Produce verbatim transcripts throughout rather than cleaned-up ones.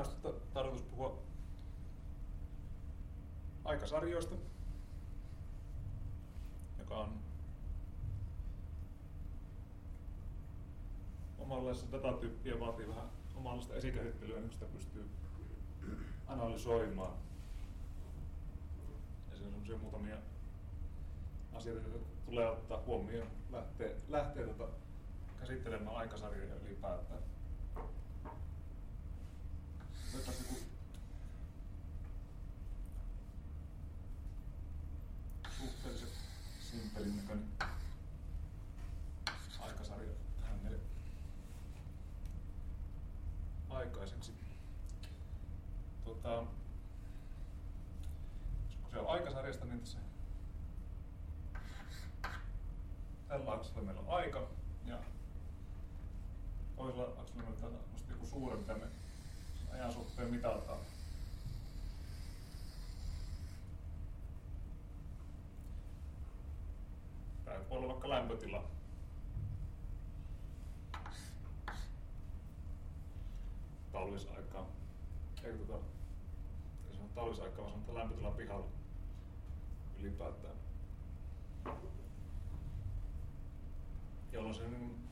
olisi tarkoitus puhua aikasarjoista, joka on omanlaista datatyyppiä, vaatii vähän omanlaista esikäsittelyä, niin sitä pystyy analysoimaan. Ja siinä on sellaisia muutamia asioita, joita tulee ottaa huomioon, lähtee, lähtee tota käsittelemään aikasarjoja ylipäätään. Otetaan joku suhteellisen simppelin näköinen aikasarja tähän meille aikaiseksi. Tota, kun se on aikasarjasta, niin tässä tällä akselilla meillä on aika ja toisella akselilla meillä on joku suuri, mitä me ajan suhteen mitataan. Tämä voi olla vaikka lämpötila. Talvisaikaa. Eikö tota, ei sano talvisaikaa, vaan sanotaan lämpötila pihalla ylipäätään. Jolloin se niin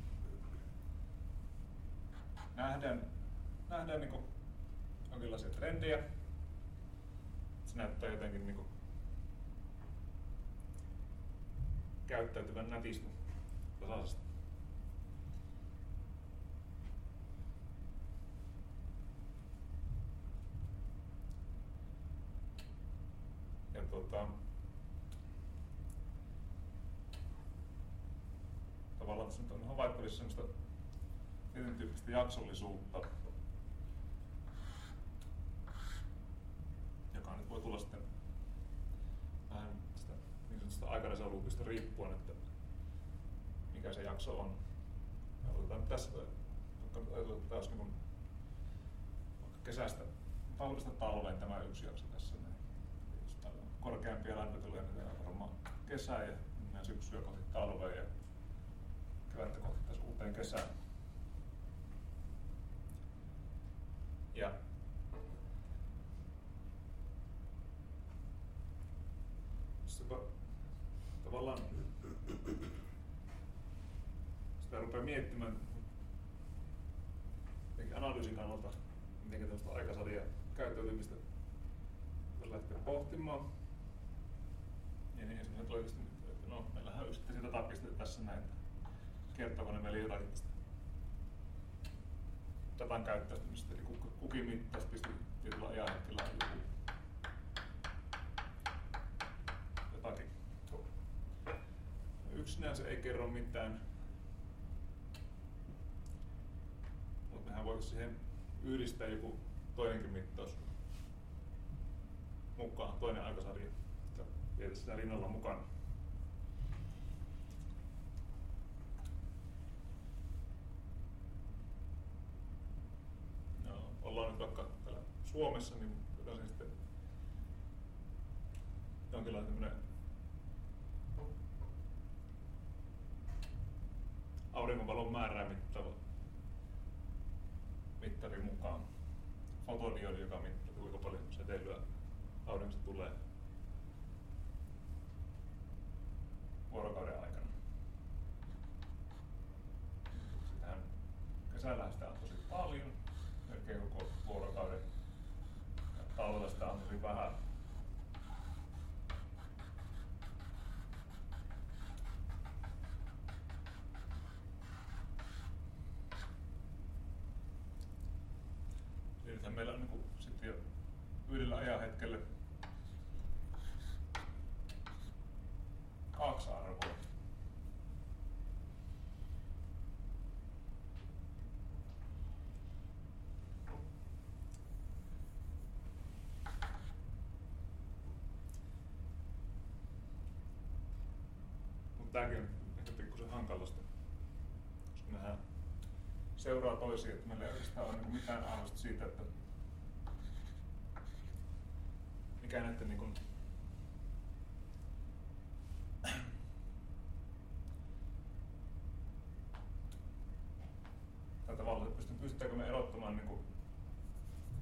nähdään, nähdään niin jonkinlaisia trendejä. Se näyttää jotenkin niin käyttäytyvän nätisti tasaisesti. Ja tuota, tavallaan tässä nyt on havaittavissa semmoista tietyn tyyppistä jaksollisuutta, joka nyt voi tulla sitten vähän sitä niin sanotusta aikarasaluutista riippuen, että mikä se jakso on. Ja otetaan nyt tässä, vaikka ajatellaan taas niin vaikka kesästä, talvesta talveen tämä yksi jakso tässä. Näin. Jos täällä on korkeampia lämpötiloja, niin tehdään varmaan kesää ja mennään syksyä kohti talvea ja kevättä kohti tässä uuteen kesään. Ja sitten tavallaan sitä rupeaa miettimään analyysin kannalta, miten tällaista aikasarjaa käyttäytymistä voisi lähteä pohtimaan. Ja niin ensimmäisenä tulee just, että no, meillähän on yksittäisiä datapisteitä tässä näin, että kertooko ne meille jotakin tästä datan käyttäytymistä, eli kukin mittaisi pisti tietyllä ajanhetkellä joku jotakin. Yksinään se ei kerro mitään, mutta mehän voitaisiin siihen yhdistää joku toinenkin mittaus mukaan, toinen aikasarja, jota vietäisiin sitä rinnalla mukana. No, ollaan nyt vaikka täällä Suomessa, niin otetaan sitten jonkinlainen tämmöinen auringonvalon määrää mittaava mittari mukaan. Fotodiodi, joka mittaa, kuinka paljon säteilyä auringosta tulee vuorokauden aikana. Sitähän kesällä sitä on tosi paljon, melkein koko vuorokauden, ja talvella sitä on tosi vähän. Nythän meillä on niin sitten jo yhdellä ajanhetkellä kaksi arvoa. Mutta tämäkin on ehkä pikkusen hankalasta, koska nehän seuraa toisiin, että meillä ei oikeastaan ole mitään aamusta siitä, että mikä näiden niin kuin tai tavallaan, että pystytäänkö me erottamaan niin kuin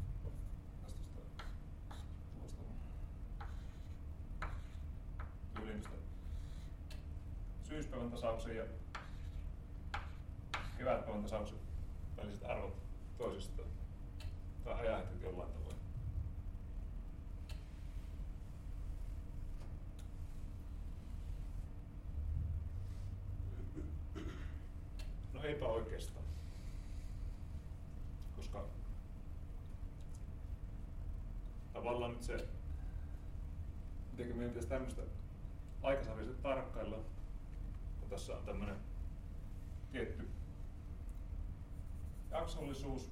syyspäivän tasauksen ja kevätpäivän tasauksen väliset arvot toisistaan. Tai ajahetket jollain tavoin. No eipä oikeastaan. Koska tavallaan nyt se, mitenkä meidän pitäisi tämmöistä aikasarjaa tarkkailla, kun tässä on tämmöinen tietty jaksollisuus,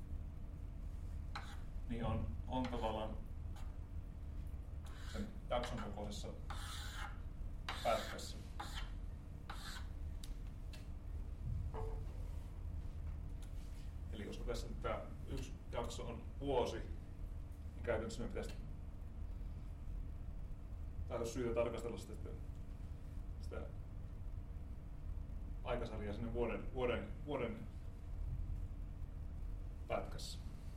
niin on, on tavallaan sen jakson kokoisessa pätkässä. Eli koska tässä tämä yksi jakso on vuosi, niin käytännössä me pitäisi, tai olisi syytä tarkastella sitä, sitä aikasarjaa sinne vuoden, vuoden, vuoden pätkässä.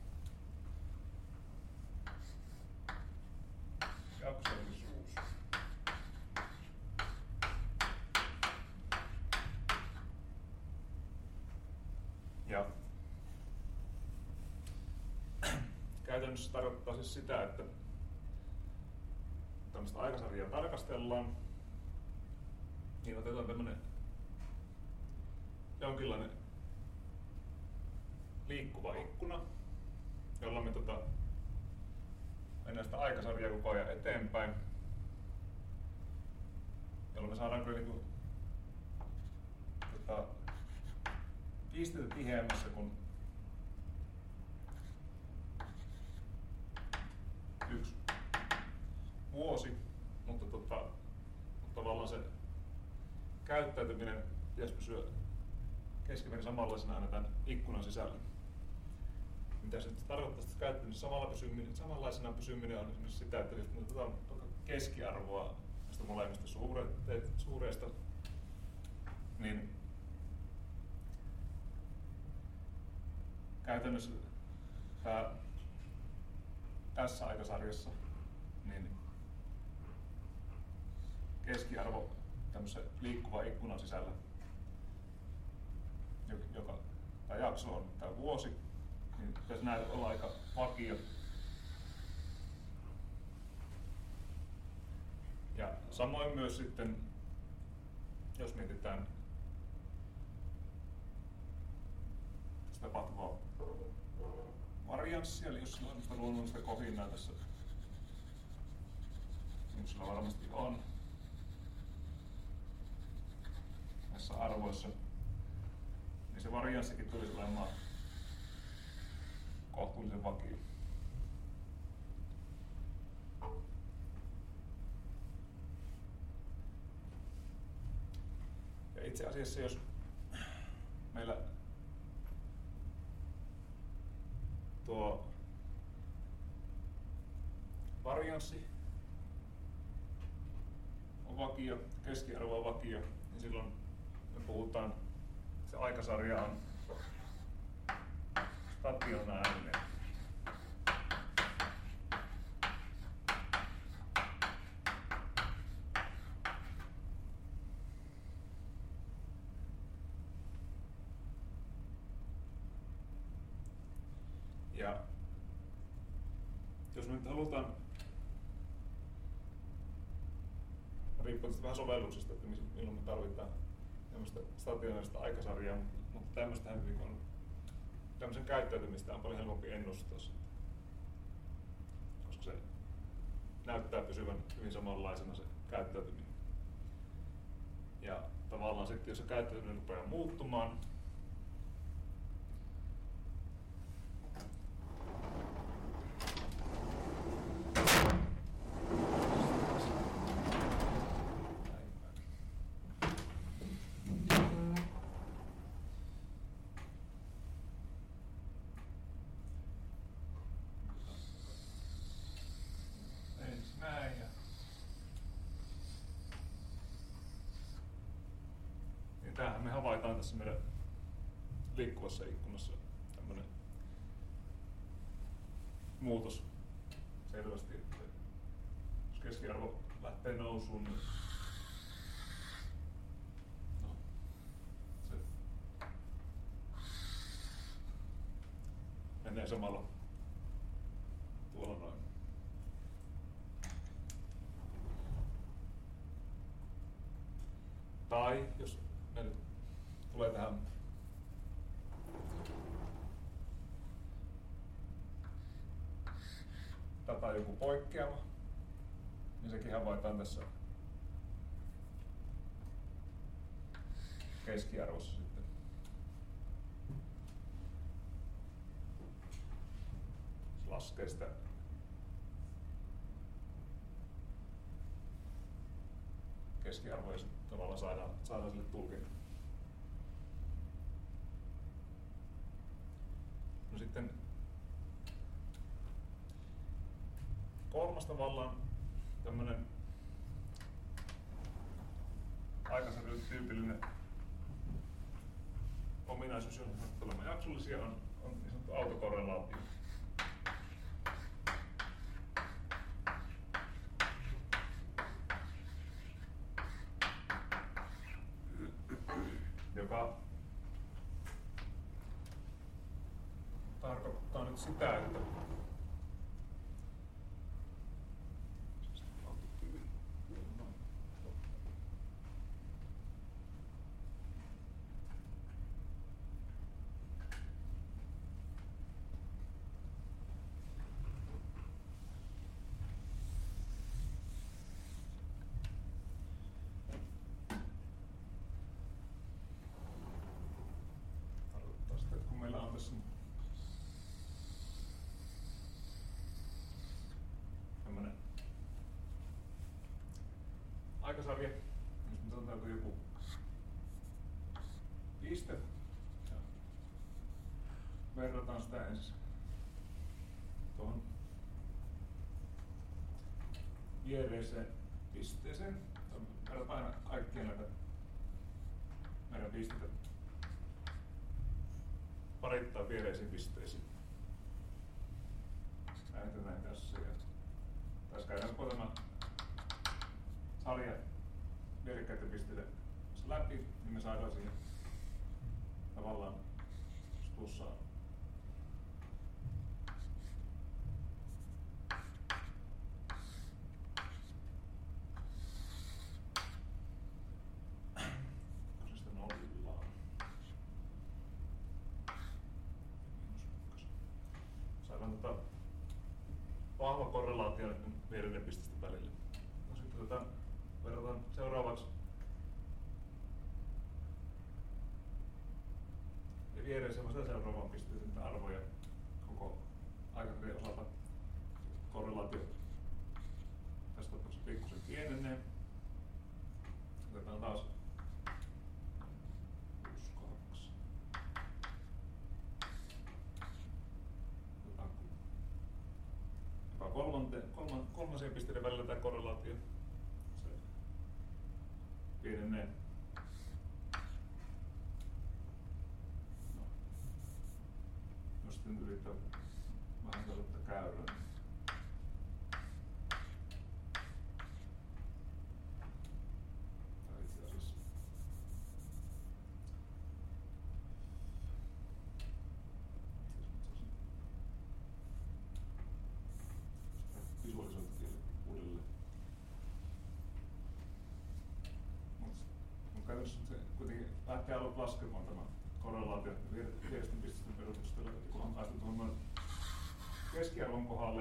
Jaksollisuus. Ja käytännössä tarkoittaa siis sitä, että tämmöistä aikasarjaa tarkastellaan, niin otetaan tämmöinen jonkinlainen liikkuva ikkuna, jolla me tota, mennään sitä aikasarjaa koko ajan eteenpäin, jolloin me saadaan kyllä niinku, tota, pisteitä tiheämmässä kuin yksi vuosi, mutta, tota, mutta tavallaan se käyttäytyminen pitäisi pysyä keskimäärin samanlaisena aina tämän ikkunan sisällä. Mitä se tarkoittaa, että käyttäytyminen samalla pysyminen, samanlaisena pysyminen on esimerkiksi sitä, että jos me otetaan keskiarvoa näistä molemmista suureista, niin käytännössä tämä, tässä aikasarjassa niin keskiarvo tämmöisen liikkuvan ikkunan sisällä, joka tämä jakso on tämä vuosi, niin pitäisi näitä olla aika vakio. Ja samoin myös sitten, jos mietitään tapahtuvaa varianssia, eli jos sillä on sitä luonnollista kohinaa tässä, niin sillä varmasti on näissä arvoissa, niin se varianssikin tulisi olemaan kohtuullisen vakio. Ja itse asiassa jos meillä tuo varianssi on vakio, keskiarvo on vakio, niin silloin me puhutaan, se aikasarja on stationäärinen. Ja jos me nyt halutaan, riippuu vähän sovelluksesta, että milloin me tarvitaan tämmöistä stationaarista aikasarjaa, mutta tämmöistähän on, tämmöisen käyttäytymistä on paljon helpompi ennustaa, koska se näyttää pysyvän hyvin samanlaisena se käyttäytyminen. Ja tavallaan sitten, jos se käyttäytyminen rupeaa muuttumaan, tämähän me havaitaan tässä meidän liikkuvassa ikkunassa tämmöinen muutos selvästi, että jos keskiarvo lähtee nousuun, niin menee samalla tuolla noin. Tai jos ne nyt tulee tähän tätä joku poikkeama, niin sekin havaitaan tässä keskiarvossa sitten. Se laskee sitä keskiarvoa ja tavallaan saadaan, saadaan sille tulkinta. No sitten kolmas tavallaan tämmönen aika tyypillinen ominaisuus, jos olemme jaksollisia, on, on niin sanottu autokorrelaatio. Joka tarkoittaa nyt sitä, että tämmönen aikasarja, jos me sanotaan joku piste ja verrataan sitä ensin tuohon viereiseen pisteeseen. Verrataan aina kaikkia näitä meidän pisteitä parittain viereisiin pisteisiin. Äänitetään tässä ja tässä käydään koko tämä sarja vierekkäiden pisteiden läpi, niin me saadaan siihen tavallaan plussaan. Tota, vahva korrelaatio näiden viereiden pisteisten välillä. No, sitten tota, verrataan seuraavaksi ja viereisen vasta seuraavaan pisteeseen arvoja koko aikakirjan osalta. Korrelaatio tässä tapauksessa pikkusen pienenee. Otetaan taas Kolmante, kolman, kolmasien pisteiden välillä tämä korrelaatio se pienenee. No. Jos sitten yrittää vähän tällaista käyrää. Tai itse asiassa visualisointi uudelleen. Mutta käytössä se kuitenkin lähtee aluksi laskemaan tämä korrelaatio viereisten pisteiden perusteella, kun on päästy tuohon keskiarvon kohdalle,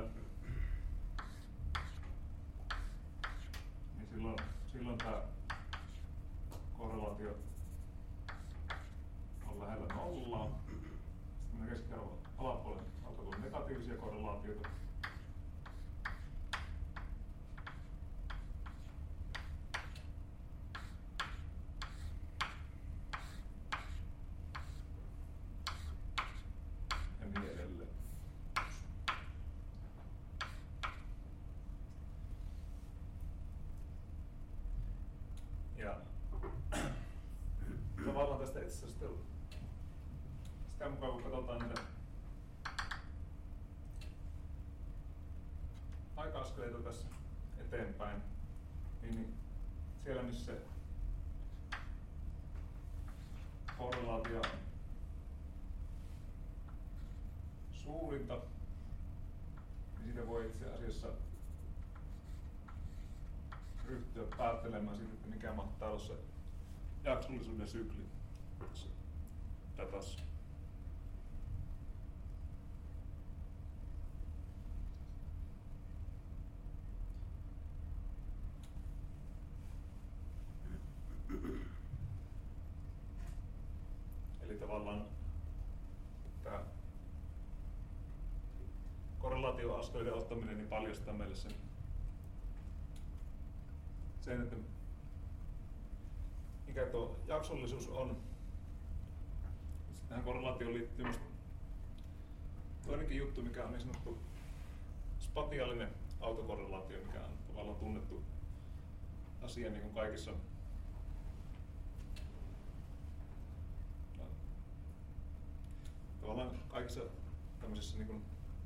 niin silloin, silloin tämä korrelaatio on lähellä nollaa. Sitten keskiarvon alapuolelle alkaa tulla negatiivisia korrelaatioita. Ja tavallaan tästä itse asiassa sitä mukaan, kun katsotaan niitä aika-askeleita tässä eteenpäin, niin siellä missä korrelaatio suurinta, niin siitä voi itse asiassa ryhtyä päättelemään siitä, että mikä mahtaa olla se jaksollisuuden sykli tässä datassa. Eli tavallaan tämä korrelaatioaskeleiden ottaminen niin paljastaa meille sen, sen, että mikä tuo jaksollisuus on. Sitten tähän korrelaatioon liittyy myös toinenkin juttu, mikä on niin sanottu spatiaalinen autokorrelaatio, mikä on tavallaan tunnettu asia niin kuin kaikissa tavallaan kaikissa tämmöisissä niin kuin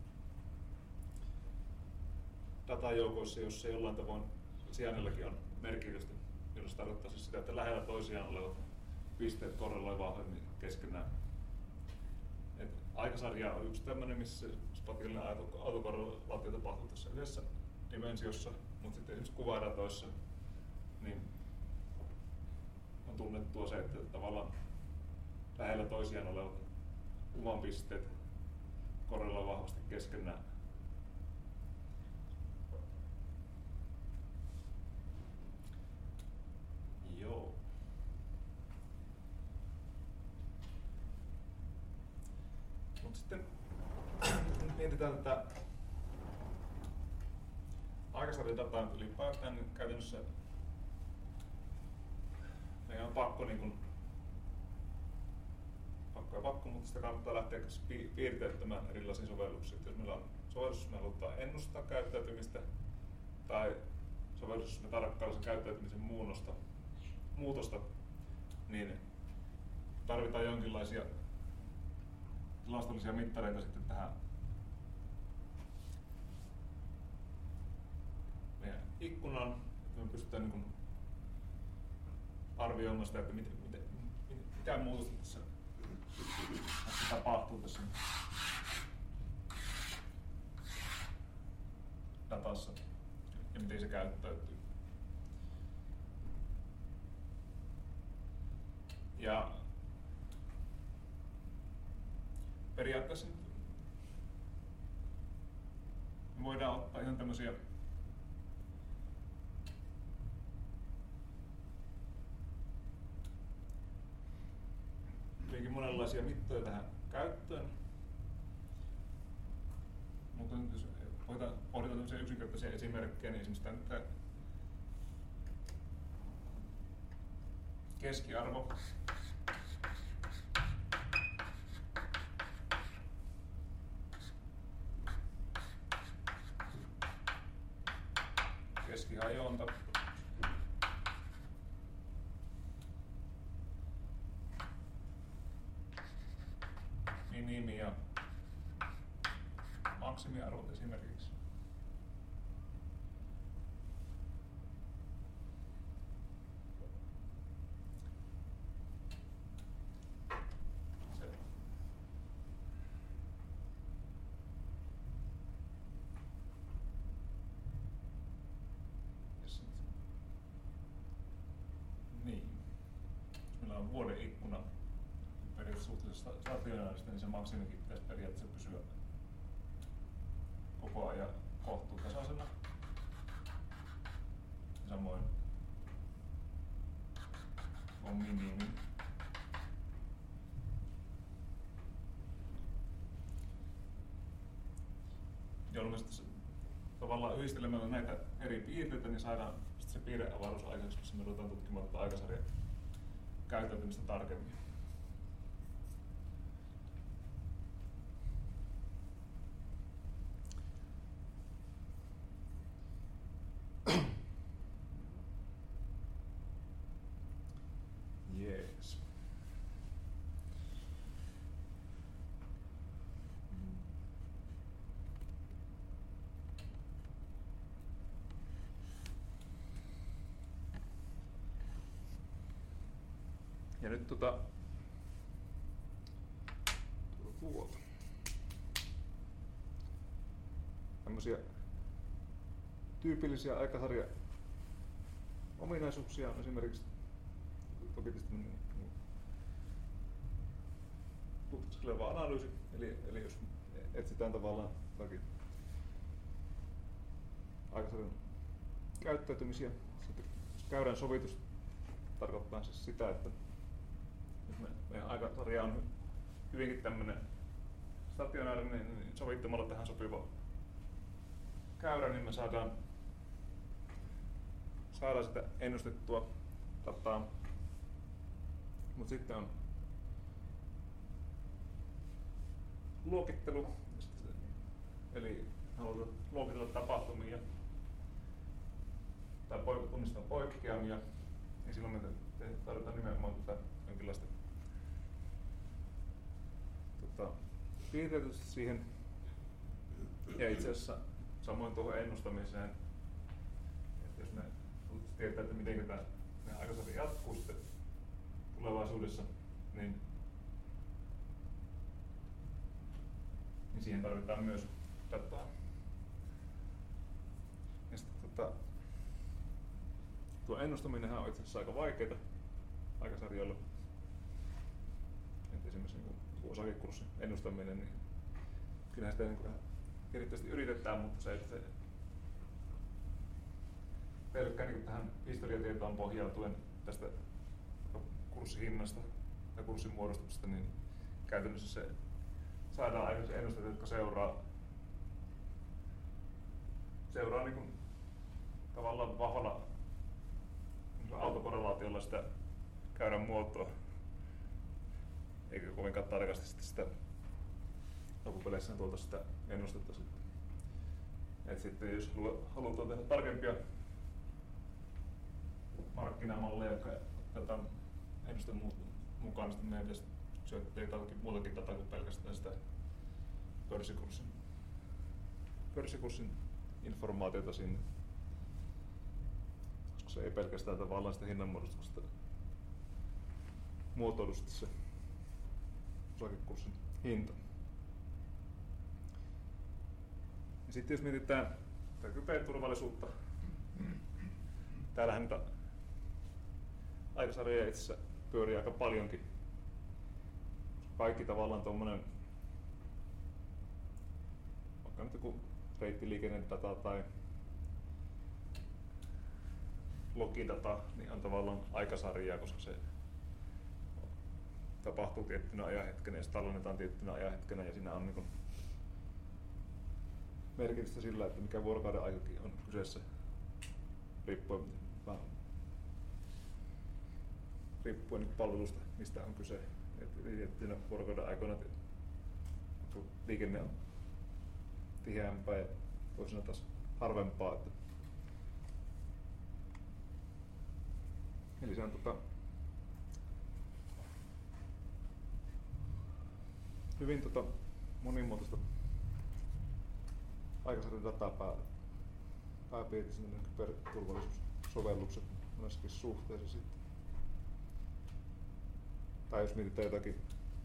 datajoukoissa, joissa jollain tavoin sijainnillakin on merkitystä, jolloin se tarkoittaa siis sitä, että lähellä toisiaan olevat pisteet korreloi vahvemmin keskenään. Et aikasarja on yksi tämmöinen, missä se spatiaalinen autokorrelaatio tapahtuu tässä yhdessä dimensiossa, mutta sitten esimerkiksi kuvaratoissa niin on tunnettua se, että tavallaan lähellä toisiaan olevat kuvanpisteet korreloi vahvasti keskenään. Joo. Mut sitten mietitään tätä aikasarjadataa ylipäätään, niin käytännössä meidän on pakko niin kun, pakko ja pakko, mutta sitä kannattaa lähteä piirteyttämään erilaisiin sovelluksiin. Jos meillä on sovellus, jossa me halutaan ennustaa käyttäytymistä, tai sovellus, jossa me tarkkaillaan sen käyttäytymisen muunnosta, muutosta, niin tarvitaan jonkinlaisia tilastollisia mittareita sitten tähän meidän ikkunaan, että me pystytään niin kuin arvioimaan sitä, että miten, miten, mitä muutosta tässä, tässä tapahtuu tässä datassa ja miten se käyttäytyy. Ja periaatteessa me voidaan ottaa ihan tämmöisiä hyvinkin monenlaisia mittoja tähän käyttöön. Mutta jos pohditaan tämmöisiä yksinkertaisia esimerkkejä, niin esimerkiksi tämä keskiarvo. Keskihajonta. Minimi- ja maksimiarvot esimerkiksi. Vuoden ikkuna periaatteessa suhteellisesti stationaarista, niin se maksimikin pitäisi periaatteessa pysyä koko ajan kohtuutasaisena. Samoin on minimi. Jolloin me sitten tavallaan yhdistelemällä näitä eri piirteitä, niin saadaan sitten se piirreavaruus aikaiseksi, missä me ruvetaan tutkimaan tätä aikasarjaa käyttäytymistä tarkemmin. Jees. Ja nyt tota tuolta tämmöisiä tyypillisiä aikasarja ominaisuuksia on esimerkiksi toki tietysti tutkiskeleva analyysi, eli, eli jos etsitään tavallaan jotakin aikasarjan käyttäytymisiä, sitten käydään sovitus tarkoittaa siis sitä, että me, meidän aikasarja on hyvinkin tämmöinen stationaarinen, niin sovittamalla tähän sopiva käyrä, niin me saadaan, saadaan sitä ennustettua dataa. Mutta sitten on luokittelu, eli halutaan luokitella tapahtumia tai tunnistaa poikkeamia, niin silloin me tarvitaan nimenomaan tätä jonkinlaista tota, piirteytystä siihen. Ja itse asiassa samoin tuohon ennustamiseen, että jos me tietää, että miten tämä aikasarja jatkuu sitten tulevaisuudessa, niin, niin siihen tarvitaan myös dataa. Ja sitten, tota, tuo ennustaminenhan on itse asiassa aika vaikeaa aikasarjoilla. Et esimerkiksi niin osakekurssin ennustaminen, niin kyllähän sitä niin erityisesti yritetään, mutta se, että se pelkkään niin tähän historiatietoon pohjautuen tästä kurssihinnasta ja kurssin muodostuksesta, niin käytännössä se saadaan aikaisemmin ennusteet, jotka seuraa, seuraa niin kuin tavallaan vahvalla niin autokorrelaatiolla sitä käyrän muotoa, eikä kovinkaan tarkasti sitä, sitä loppupeleissä tuolta sitä ennustetta sitten. Et sitten jos halutaan tehdä tarkempia markkinamalleja, jotka otetaan ennusteen mukaan, niin sitten meidän pitäisi syöttää jotakin muutakin dataa kuin pelkästään sitä pörssikurssin, pörssikurssin informaatiota sinne. Koska se ei pelkästään tavallaan sitä hinnanmuodostuksesta muotoilu sitten se osakekurssin hinta. Ja sitten jos mietitään tätä kyberturvallisuutta, täällähän niitä aikasarjoja itse asiassa pyörii aika paljonkin. Kaikki tavallaan tuommoinen, vaikka nyt joku reittiliikennedata tai logidata, niin on tavallaan aikasarjaa, koska se tapahtuu tiettynä ajanhetkenä ja se tallennetaan tiettynä ajanhetkenä ja siinä on niin kuin merkitystä sillä, että mikä vuorokauden aikakin on kyseessä riippuen, riippuen palvelusta, mistä on kyse. Tiettynä vuorokauden aikoina liikenne on tiheämpää ja toisena taas harvempaa. Että eli se on tota, hyvin tota, monimuotoista aikasarjan dataa pää, pääpiirteisenä kyberturvallisuussovellukset monessakin suhteessa sitten. Tai jos mietitään jotakin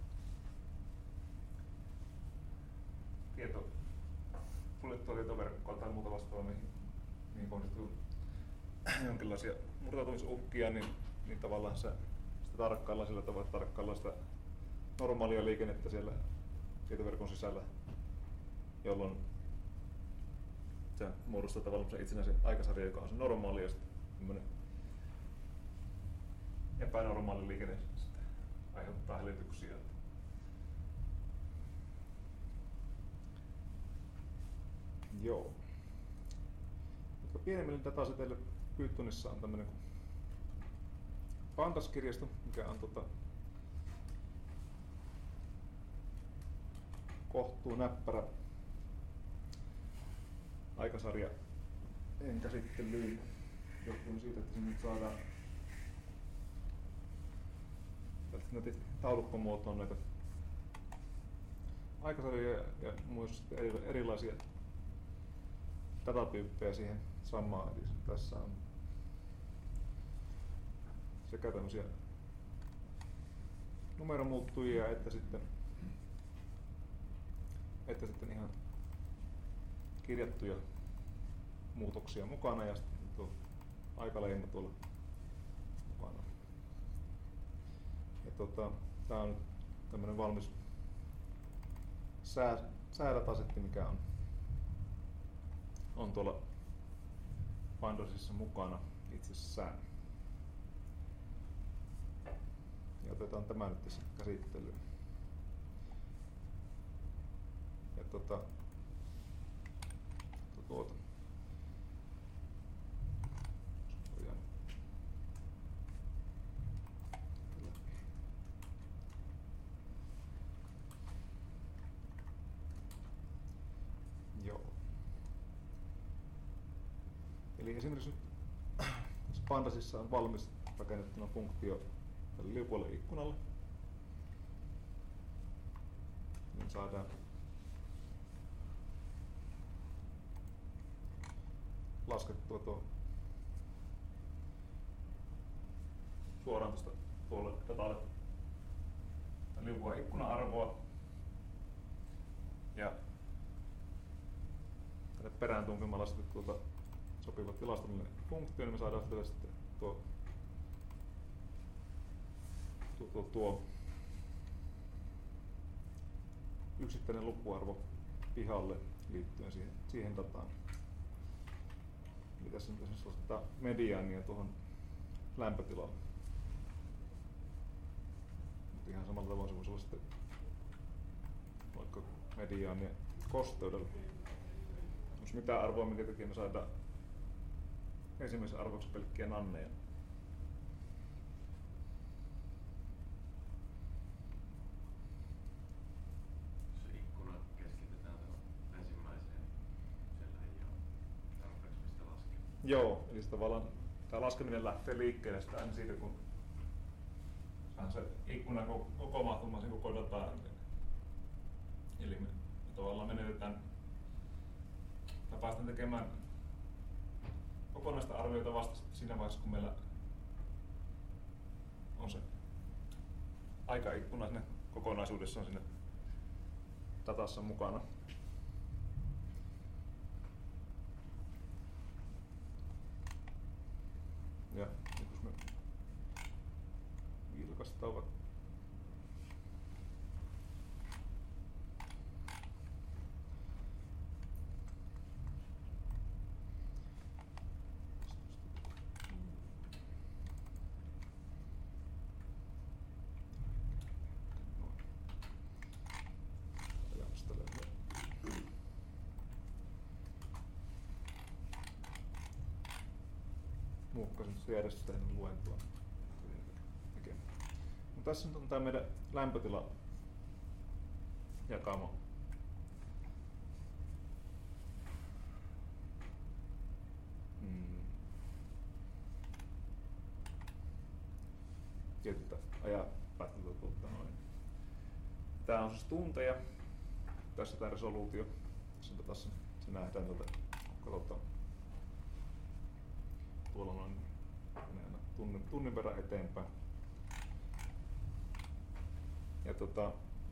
tieto, suljettua tietoverkkoa tai muuta vastaavaa, mihin, mihin kohdistuu jonkinlaisia murtautumisuhkia, niin, niin tavallaan se, sitä tarkkaillaan sillä tavalla, että tarkkaillaan sitä normaalia liikennettä siellä tietoverkon sisällä, jolloin se muodostaa tavallaan se itsenäisen aikasarja, joka on se normaali ja sitten epänormaali liikenne sitten aiheuttaa hälytyksiä. Joo. Mutta pienemmille dataseteille Pythonissa on tämmöinen Pandas-kirjasto, mikä on tota kohtuu näppärä aikasarja en käsittelyyn johtuen siitä, että sinne saadaan taulukkomuotoon näitä aikasarjoja ja myös erilaisia datatyyppejä siihen samaan. Eli tässä on sekä tämmöisiä numeromuuttujia että sitten, että sitten ihan kirjattuja muutoksia mukana ja sitten tuo aikaleima tuolla mukana. Ja tota, tää on nyt tämmönen valmis sää, säädatasetti, mikä on, on tuolla Windowsissa mukana itsessään. Ja otetaan tämä nyt tässä käsittelyyn. Ja tota, tuota. Joo. Eli esimerkiksi Pandasissa on valmis rakennettuna funktio tälle liukualle ikkunalle. Niin saadaan laskettua tuo suoraan tuosta tuolle datalle liukua ikkuna-arvoa ja tänne perään tunkimalla sitten tuota sopiva tilastollinen funktio, niin me saadaan sitten, sitten tuo, tuo, tuo, tuo yksittäinen lukuarvo pihalle liittyen siihen, siihen dataan. Eli tässä on esimerkiksi sellaista mediaania tuohon lämpötilalle. Mutta ihan samalla tavalla se voisi olla sitten vaikka mediaania kosteudella. Jos mitään arvoa minkä takia me saadaan ensimmäisen arvoksi pelkkiä nanneja. Se ikkuna keskitetään tuohon ensimmäiseen, siellä ei ole tarpeeksi mistä laskea. Joo, eli tavallaan tämä laskeminen lähtee liikkeelle sitä aina siitä, kun saan se ikkuna koko mahtumaan sen koko dataa. Eli me tavallaan menetetään tai päästään tekemään kokonaista arviota vasta siinä vaiheessa, kun meillä on se aikaikkuna sinne kokonaisuudessaan sinne datassa mukana. Ja nyt jos me vilkastaan vaikka muokkasin järjestystä ennen luentoa. No, tässä nyt on tämä meidän lämpötila jakamo. Hmm. Tietyltä ajanpätkältä tuota noin. Tää on siis tunteja. Tässä tämä resoluutio. Tässä, tässä se nähdään tuolta. Katsotaan. Tuolla noin tunnin, tunnin verran eteenpäin. Ja tota,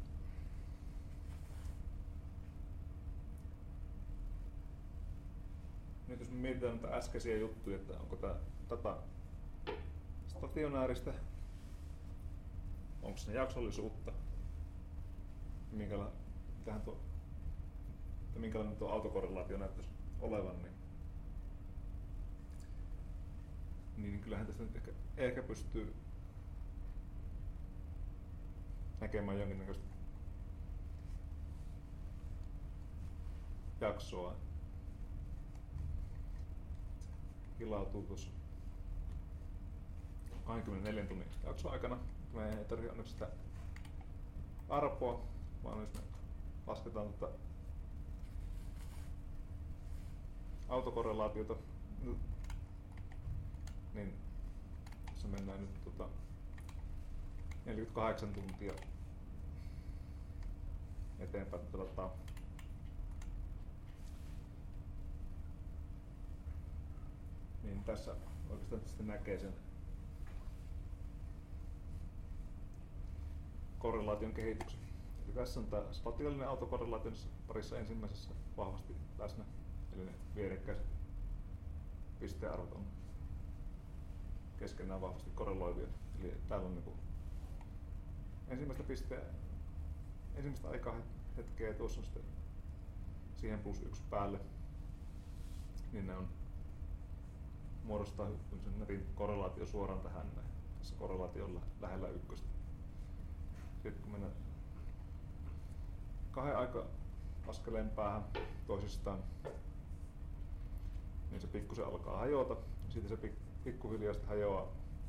nyt jos me mietitään näitä äskeisiä juttuja, että onko tämä data stationääristä, onko se jaksollisuutta, minkälainen, tuo, minkälainen tuo autokorrelaatio näyttäisi olevan, niin niin kyllähän tästä nyt ehkä, ehkä pystyy näkemään jonkinnäköistä jaksoa. Hilautuu tuossa kaksikymmentäneljä tunnin jakson aikana. Me ei tarvitse onneksi sitä arpoa, vaan jos me lasketaan tätä autokorrelaatiota, niin tässä mennään nyt tota neljäkymmentäkahdeksan tuntia eteenpäin tätä. Niin tässä oikeastaan sitten näkee sen korrelaation kehityksen. Eli tässä on tämä spatiaalinen autokorrelaatio parissa ensimmäisessä vahvasti läsnä. Eli ne vierekkäiset pistearvot on keskenään vahvasti korreloivia. Eli täällä on niinku ensimmäistä pisteen, ensimmäistä aikaa hetkeä, tuossa on sitten siihen plus yksi päälle, niin ne on muodostaa sen netin korrelaatio suoraan tähän näin. Tässä korrelaatio on lähellä ykköstä. Sitten kun mennään kahden aika askeleen päähän toisistaan, niin se pikkusen alkaa hajota. Siitä se pik- pikkuhiljaa sitten hajoaa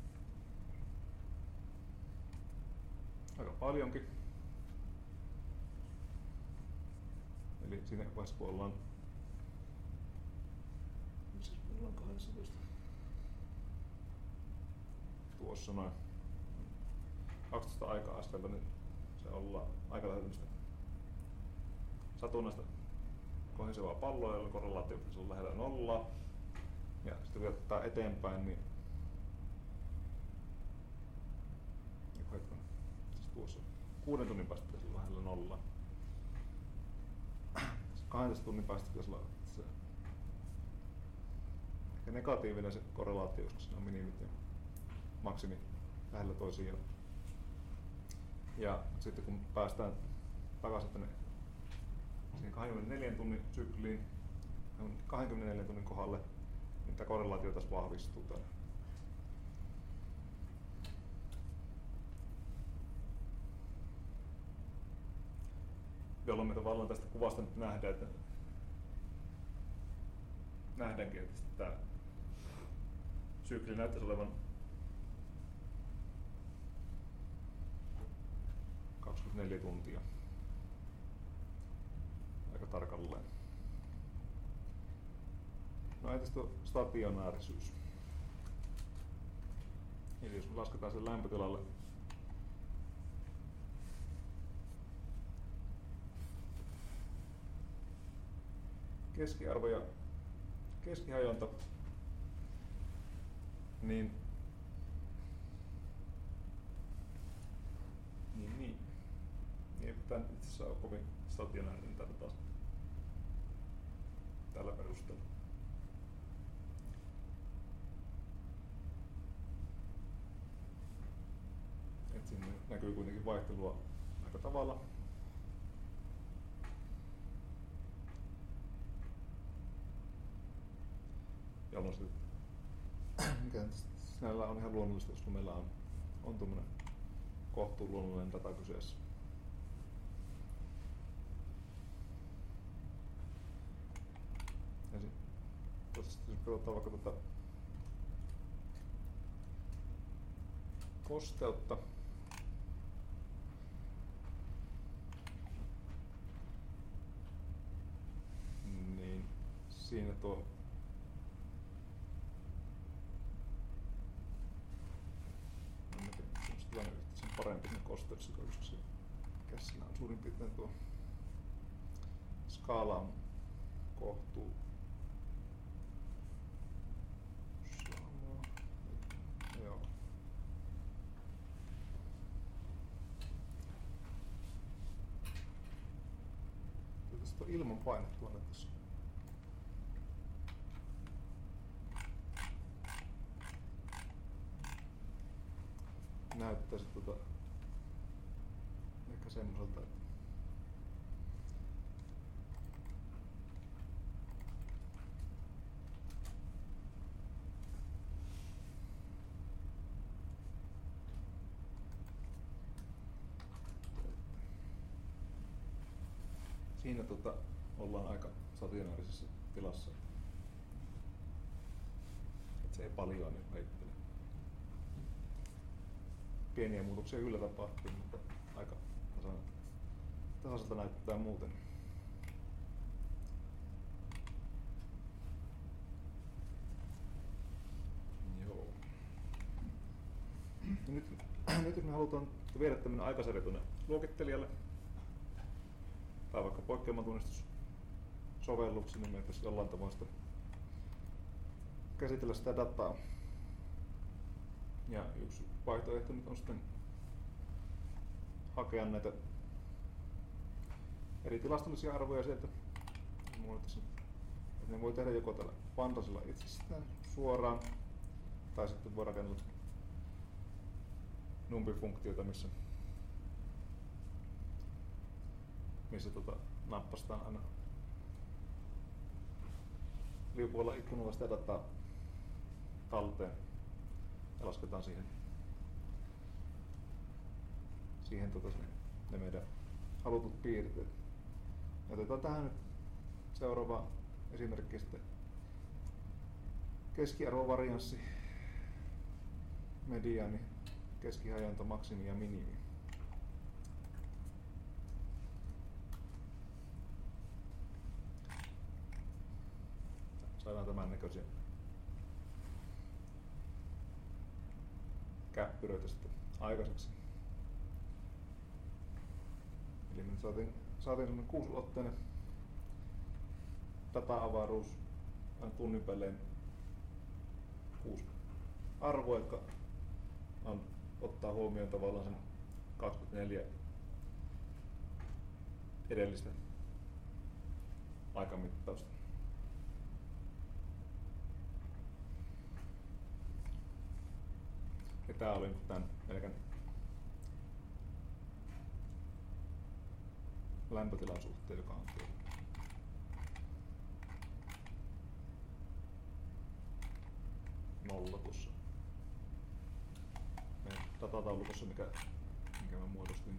aika paljonkin. Eli siinä vaiheessa kun ollaan, missä ollaan kahdeksantoista? Tuossa noin kaksitoista aika-askelta, niin se ollaan aika lähellä satunnaista kohdisevaa palloa, jolla korrelaatio pitäisi olla lähellä nollaa. Ja sitten kun ottaa eteenpäin, niin siis tuossa kuuden tunnin päästä pitäisi olla lähellä nollaa. kahdentoista tunnin päästä pitäisi olla se ehkä negatiivinen se korrelaatio, koska siinä on minimit ja maksimi lähellä toisiaan. Ja sitten kun päästään takaisin tänne siihen kaksikymmentäneljän tunnin sykliin, kaksikymmentäneljän tunnin kohdalle, niin tämä korrelaatio taas vahvistuu täällä. Jolloin me tavallaan tästä kuvasta nyt nähdään, että nähdäänkin, että tämä sykli näyttäisi olevan kaksikymmentäneljä tuntia aika tarkalleen. No entäs tuo stationäärisyys? Eli jos me lasketaan sen lämpötilalle keskiarvo ja keskihajonta, niin niin niin ei tämä itse asiassa ole kovin stationäärinen tällä taas tällä perusteella. Et siinä näkyy kuitenkin vaihtelua aika tavalla. Jolloin se, mikä sinällä on ihan luonnollista, koska meillä on, on tuommoinen kohtuu luonnollinen data kyseessä. Ja sitten jos katsotaan vaikka tuota kosteutta, niin siinä tuo sen parempi sen kosteus, koska se käsillä on suurin piirtein tuo skaala on kohtuu sama. Joo. Tästä on ilman paine tuonne tässä. Näyttäisi tota ehkä semmoiselta, että siinä tota ollaan aika stationaarisessa tilassa. Et se ei paljon niin heittele. Pieniä muutoksia kyllä tapahtuu, mutta aika tasaiselta näyttää muuten. Joo. Nyt, nyt jos me halutaan viedä tämmöinen aikasarja tuonne luokittelijalle tai vaikka poikkeamatunnistussovelluksi, niin me pitäisi jollain tavoin sitä käsitellä sitä dataa. Ja yksi vaihtoehto nyt on sitten hakea näitä eri tilastollisia arvoja sieltä. Mulla on tässä Ne voi tehdä joko tällä Fantasilla itsestään suoraan, tai sitten voi rakennella numpifunktioita, missä, missä tota, nappastaan aina liukuilla ikkunalla sitä dataa talteen ja lasketaan siihen, siihen tota, ne, ne meidän halutut piirteet. Ja otetaan tähän nyt seuraava esimerkki sitten keskiarvovarianssi, mediaani, keskihajanta, maksimi ja minimi. Saadaan tämän näköisiä käppyröitä sitten aikaiseksi. Eli me saatiin, saatiin semmoinen kuusiulotteinen data-avaruus tunnin välein kuusi arvoa, jotka on, ottaa huomioon tavallaan sen kaksikymmentäneljä edellistä aikamittausta. Ja tää oli tämän pelkän lämpötilan suhteen, joka on tuolla nolla tuossa meidän datataulukossa, mikä, mikä mä muodostin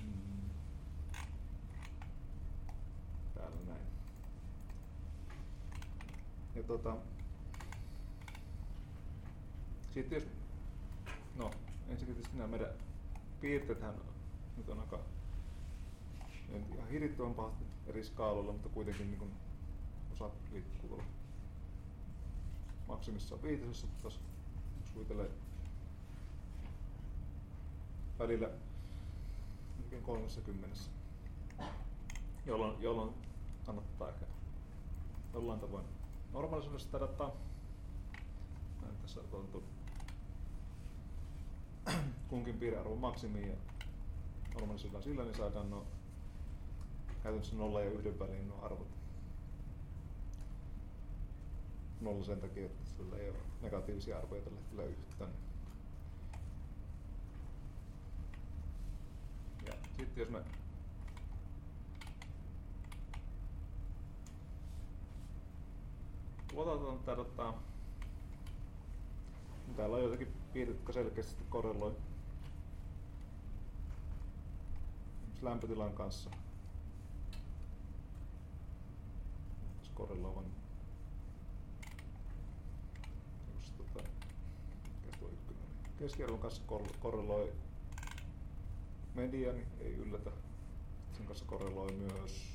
täällä näin. Ja tota, sitten jos, no ensinnäkin tietysti nämä meidän piirteethän nyt on aika ihan hirvittävän pahasti eri skaaloilla, mutta kuitenkin niin osa liikkuu tuolla maksimissaan viitosessa, taas suitelee välillä kolmekymmentä, jolloin, jolloin kannattaa ehkä jollain tavoin normalisoida sitä dataa. Näin tässä on tuon kunkin piirrearvon maksimiin ja normalisoidaan sillä, niin saadaan no käytännössä nolla ja yhden väliin nuo arvot. Nolla sen takia, että sillä ei ole negatiivisia arvoja tällä hetkellä yhtään. Ja sitten jos me tuotetaan tätä dataa, niin täällä on joitakin piirteet, jotka selkeästi korreloi lämpötilan kanssa. Korreloivan tota, keskiarvon kanssa korreloi mediani, ei yllätä. Sen kanssa korreloi myös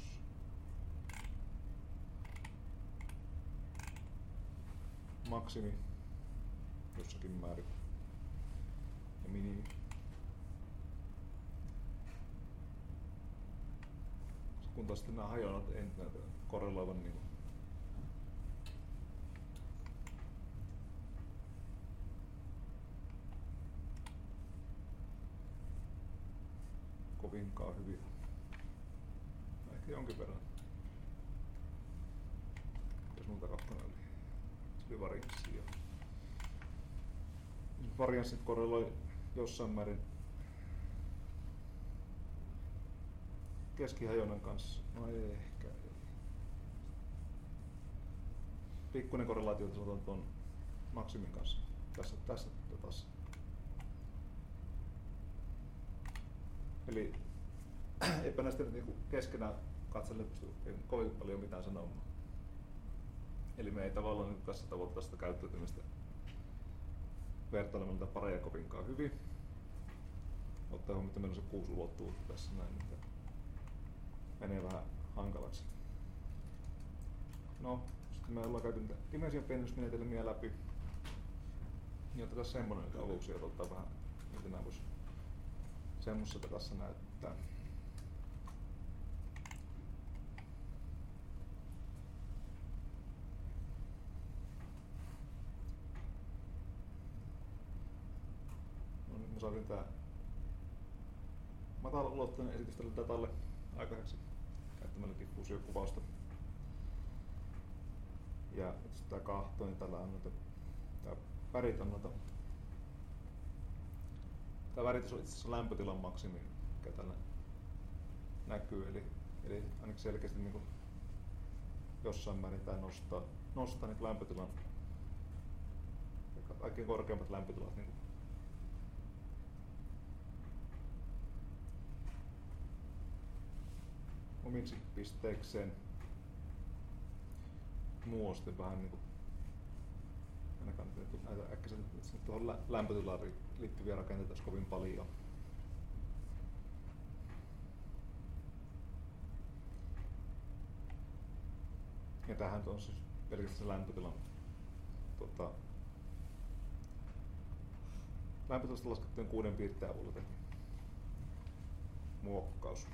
maksimi jossakin määrin ja minimi. Kun taas sitten nämä hajonnat ei näytä korreloivan niin kovinkaan hyvin. Ehkä jonkin verran. Jos multa kakkonen oli. Se oli varianssi. Varianssit korreloi jossain määrin keskihajonnan kanssa. No ei ehkä. Pikkuinen korrelaatio sanotaan tuon maksimin kanssa. Tässä, tässä datassa. Eli eipä näistä niinku keskenään katselle pysty kovin paljon mitään sanomaan. Eli me ei tavallaan nyt tässä tavoittaa sitä käyttäytymistä vertailemalla pareja kovinkaan hyvin. Ottaa huomioon, että meillä on se kuusi ulottuvuutta tässä näin, että menee vähän hankalaksi. No, sitten me ollaan käyty niitä dimension pienennysmenetelmiä läpi. Niin otetaan semmoinen nyt aluksi ja ottaa vähän, miten nämä vois semmoisessa tässä näyttää. No nyt mä saatiin tää matala-ulotteinen esitys tälle datalle aikaiseksi käyttämällä diffuusiokuvausta. Ja jos tää kahtoo, niin tällä on noita, tää värit on noita, tää väritys on itse asiassa lämpötilan maksimi, mikä tällä näkyy, eli, eli ainakin selkeästi niin kuin jossain määrin tää nostaa, nostaa niin lämpötilan, kaikkein korkeimmat lämpötilat niin omiksi pisteikseen. Muu on sitten vähän niinku, ainakaan näitä äkkiseltä tuohon lämpötilaan liittyviä rakenteita olisi kovin paljon. Ja tähän on siis pelkästään lämpötilan tota, lämpötilasta laskettujen kuuden piirteen avulla tehty muokkaus.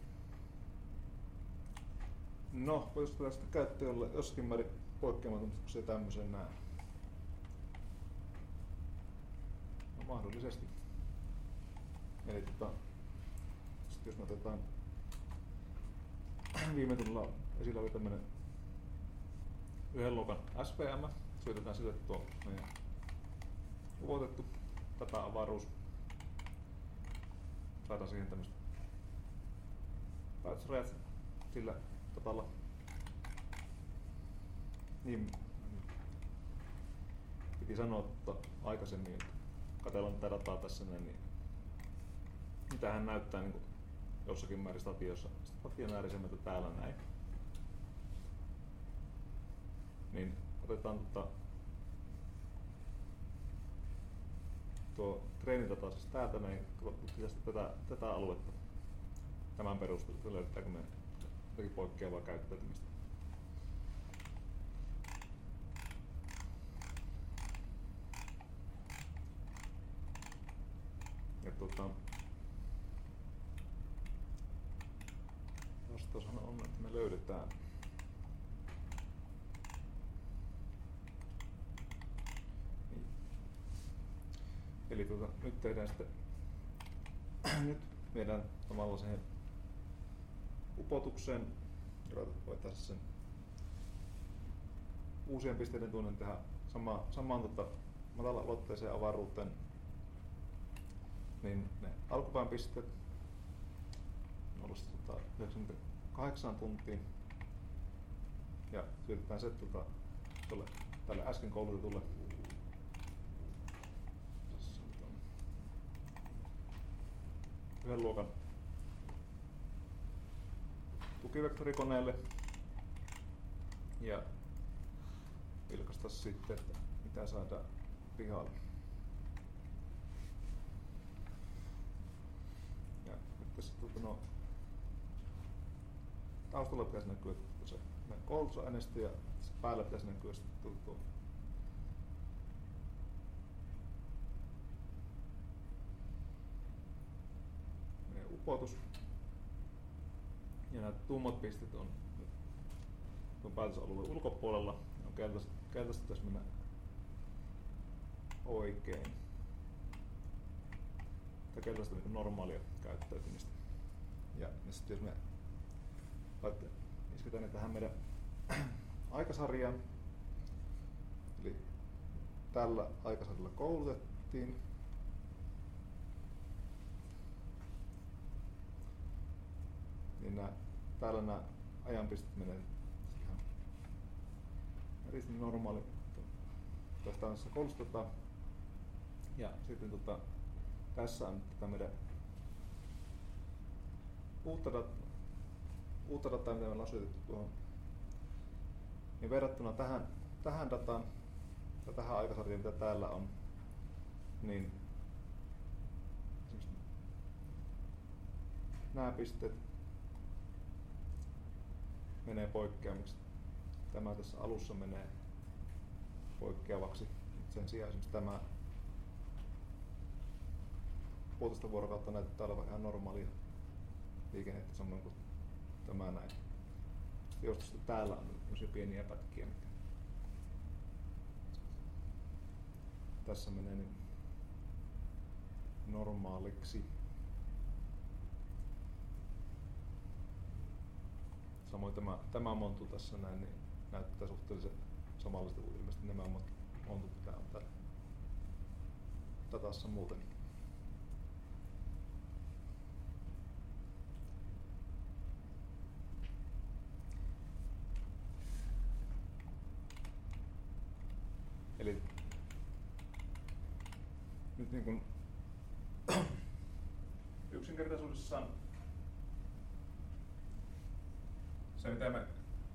No, voisiko tästä käyttöä olla jossakin määrin poikkeamatonta, kun se tämmöisen näe? No, mahdollisesti. Eli tota, jos me otetaan viime tunnilla esillä oli tämmönen yhden luokan S V M, syötetään sille tuo meidän uvotettu data-avaruus. Saadaan siihen tämmöistä päätösrajat sillä datalla. Niin, piti sanoa että aikaisemmin, että katsellaan tätä dataa tässä näin, niin mitähän näyttää niin kuin jossakin määrin statiossa, stationäärisemmältä täällä näin. Niin otetaan tota, tuo treenidata siis täältä näin, tätä, tätä aluetta tämän perusteella, löydetäänkö me jotakin poikkeavaa käyttäytymistä. Ja tota, vastaushan on, että me löydetään niin. Eli tuota, nyt tehdään sitten nyt viedään tavallaan siihen upotukseen, voitaisiin sen uusien pisteiden tunnen tehdä sama, samaan tota, matala-ulotteiseen avaruuteen, niin ne alkupään pisteet nollasta tota, yhdeksänkymmentäkahdeksan tuntiin ja syötetään se tota, tolle, tälle äsken koulutetulle yhden luokan tukivektorikoneelle ja vilkaista sitten, että mitä saadaan pihalle. Ja nyt tässä tuota, no, taustalla pitäisi näkyä se koulutusaineisto ja päällä pitäisi näkyä sitten tuo meidän upotus. Ja nämä tummat pistet on tuon päätösalueen ulkopuolella. On keltaista, keltaista pitäisi mennä oikein. Tai keltaista niin normaalia käyttäytymistä. Ja sitten jos me isketään ne tähän meidän aikasarjaan. Eli tällä aikasarjalla koulutettiin. Niin nää, täällä nämä ajanpistet menee ihan erityisesti normaali. Tästä on koulutetaan. Ja sitten tota, tässä on tätä meidän uutta, dat- uutta dataa, mitä me ollaan syötetty tuohon. Niin verrattuna tähän, tähän dataan ja tähän aikasarjaan, mitä täällä on, niin nämä pisteet menee poikkeamiksi. Tämä tässä alussa menee poikkeavaksi. Sen sijaan esimerkiksi tämä puolitoista vuorokautta näyttää olevan ihan normaalia liikennettä samoin kuin tämä näin. Jostain täällä on tämmöisiä pieniä pätkiä, mitkä tässä menee niin normaaliksi. Samoin tämä, tämä montu tässä näin niin näyttää suhteellisen samanlaista kuin ilmeisesti nämä monta, mitä on täällä datassa muuten. Eli nyt niin kuin yksinkertaisuudessaan se, mitä me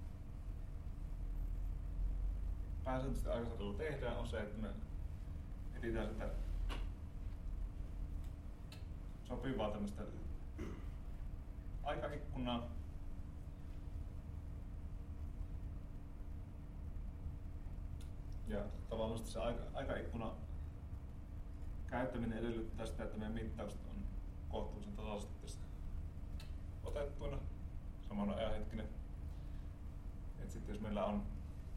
pääsääntöisesti aikasarjalla tehdään, on se, että me etsitään sitä sopivaa tämmöistä aikaikkunaa, ja tavallaan se aika, aikaikkuna käyttäminen edellyttää sitä, että meidän mittaukset on kohtuullisen tasaisesti tässä otettuina samana ajanhetkinä. Et sitten jos meillä on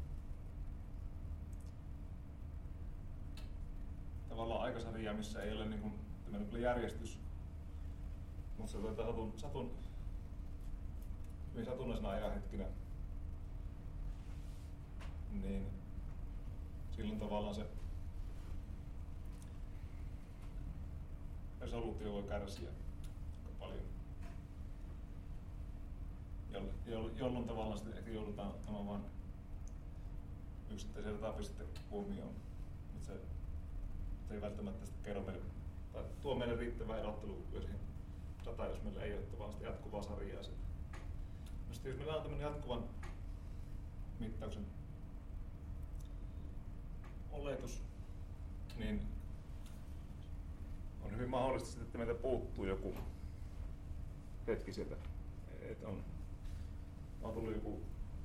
tavallaan aikasarjaa, missä ei ole niin kuin, niin järjestys, mutta se otetaan satun, satun, hyvin satunnaisena ajanhetkinä, niin silloin tavallaan se resoluutio voi kärsiä aika paljon, jolloin, jolloin tavallaan sitten ehkä joudutaan ottamaan vain yksittäisiä datapisteitä huomioon. Se, se ei välttämättä sitten kerro meille, tai tuo meille riittävää erottelua siihen dataan, jos meillä ei ole tavallaan jatkuvaa sarjaa. Sitä. No sitten jos meillä on tämmöinen jatkuvan mittauksen oletus, niin on hyvin mahdollista, että meiltä puuttuu joku hetki sieltä, että on, on tullut joku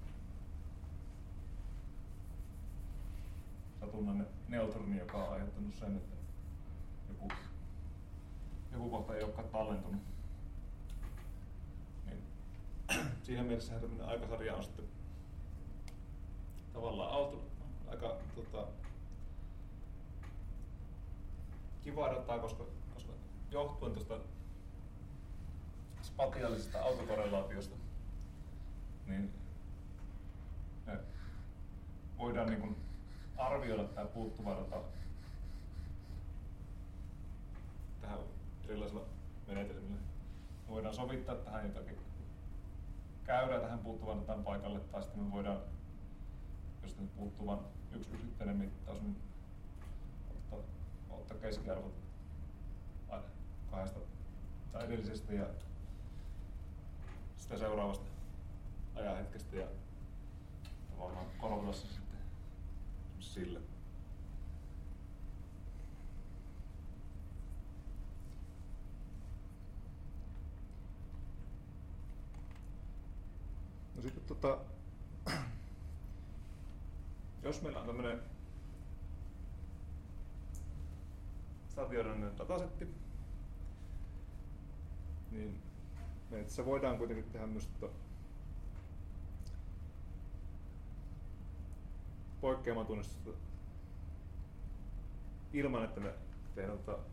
satunnainen neutroni, joka on aiheuttanut sen, että joku, joku kohta ei olekaan tallentunut. Niin, siinä mielessä tämmöinen aikasarja on sitten tavallaan auto, aika tota, kivaa dataa, koska, koska johtuen tuosta spatiaalisesta autokorrelaatiosta, niin me voidaan niin kuin arvioida tämä puuttuva data tähän erilaisilla menetelmillä. Me voidaan sovittaa tähän jotakin käyrää tähän puuttuvan datan paikalle, tai sitten me voidaan, jos nyt puuttuvan yksi yksittäinen mittaus, niin ottaa, ottaa keskiarvot kahdesta tai edellisestä ja sitä seuraavasta ajanhetkestä ja tavallaan korvata se sitten sille. No sitten tota, jos meillä on tämmöinen stationaarinen datasetti, niin me se voidaan kuitenkin tehdä myös poikkeamatunnistusta ilman, että me tehdään tota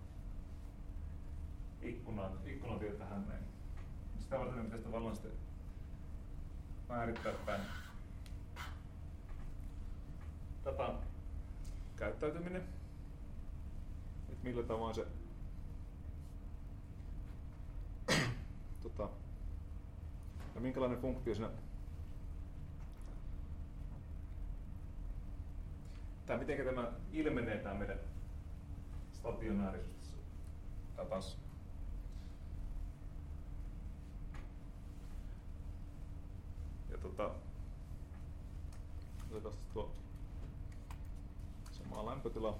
ikkunaatiota tähän näin. Sitä varten me pitäisi tavallaan sitten määrittää päin datan käyttäytyminen, että millä tavoin se tota, ja minkälainen funktio siinä tai miten tämä ilmenee tämä meidän stationaarisuus tässä datassa. Ja tota, otetaan tuo sama lämpötila.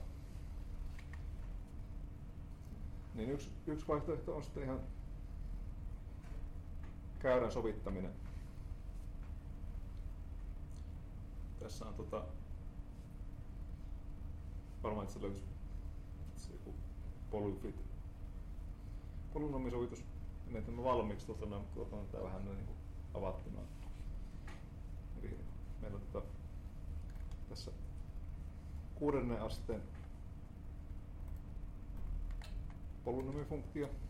Niin yksi, yksi vaihtoehto on sitten ihan käyrän sovittaminen. Tässä on tota, varmaan, että se löytyisi joku polyfit polynomisovitus. Menen tämän valmiiksi tuolta noin, mutta tuolta on tää vähän noin niin kuin avattuna. Eli meillä on tota, tässä kuudennen asteen polynomifunktio.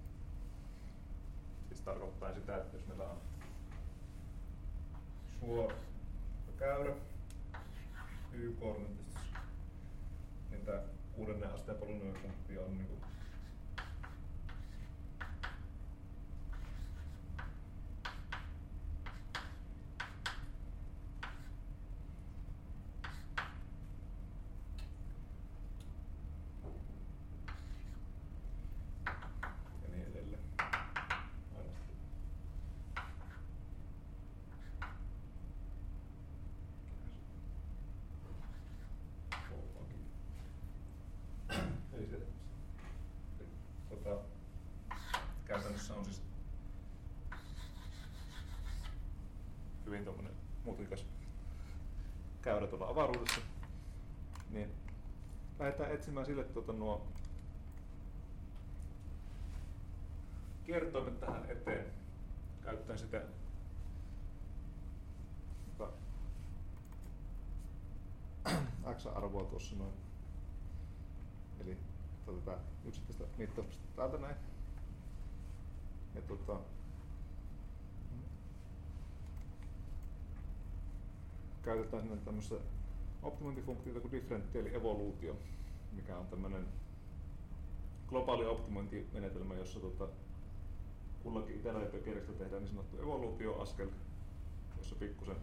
Siis tarkoittaa sitä, että jos meillä on suora käyrä, Y-koordinaatissa, niin tää kuudennen asteen polynomiaalifunkti on niinku ja niin edelleen. Aina sitten. Eli se, se tota, käytännössä on siis hyvin tommonen mutkikas käyrä tuolla avaruudessa, niin lähdetään etsimään sille tuota, nuo kiertoimet tähän eteen käyttäen sitä tota, x-arvoa tuossa noin. Eli otetaan yksittäistä mittauspistettä täältä näin. Ja tota, käytetään sinne tämmöistä optimointifunktiota kuin differentiaalievoluutio, mikä on tämmöinen globaali optimointimenetelmä, jossa tota, kullakin itäläipökeristä tehdään niin sanottu evoluutioaskel, jossa pikkusen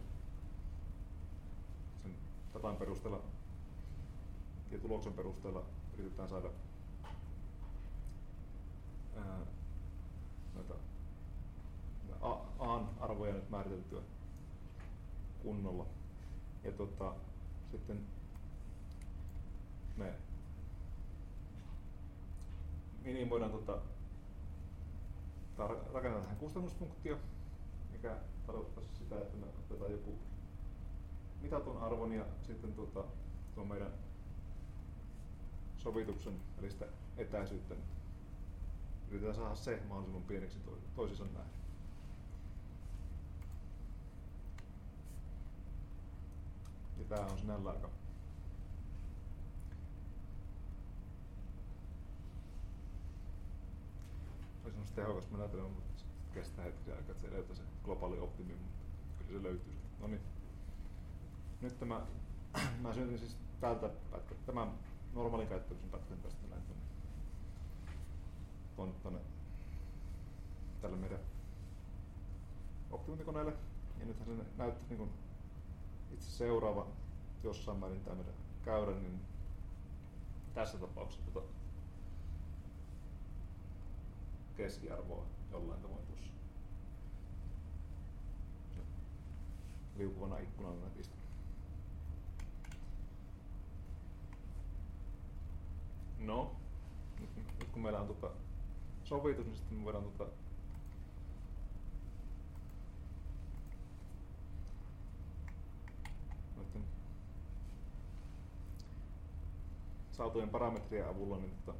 sen datan perusteella ja tuloksen perusteella yritetään saada ää, noita A:n arvoja nyt määriteltyä kunnolla. Ja tota, sitten me minimoidaan tota, rakennetaan tähän kustannusfunktio, mikä tarkoittaa sitä, että me otetaan joku mitatun arvon ja sitten tota, tuo meidän sovituksen välistä etäisyyttä. Yritetään saada se mahdollisimman pieneksi toisiinsa nähden. Ja tää on sinällä aika olisi semmoista tehokas menetelmä, mutta kestää hetken aikaa, että se löytää se globaali optimi, mutta kyllä se löytyy. No niin. Nyt tämä, mä syötin siis tältä pätkän, tämän normaalin käyttämisen pätkän tästä näin tuonne, tuonne, tuonne tälle meidän optimointikoneelle. Ja nythän se näyttää niin kuin itse seuraava jossain määrin tämä meidän käyrä, niin tässä tapauksessa tota keskiarvoa jollain tavoin tuossa liukuvana ikkunalla nätistä. No, nyt, nyt kun meillä on tota sovitus, niin sitten me voidaan tota noiden saatujen parametrien avulla niin tota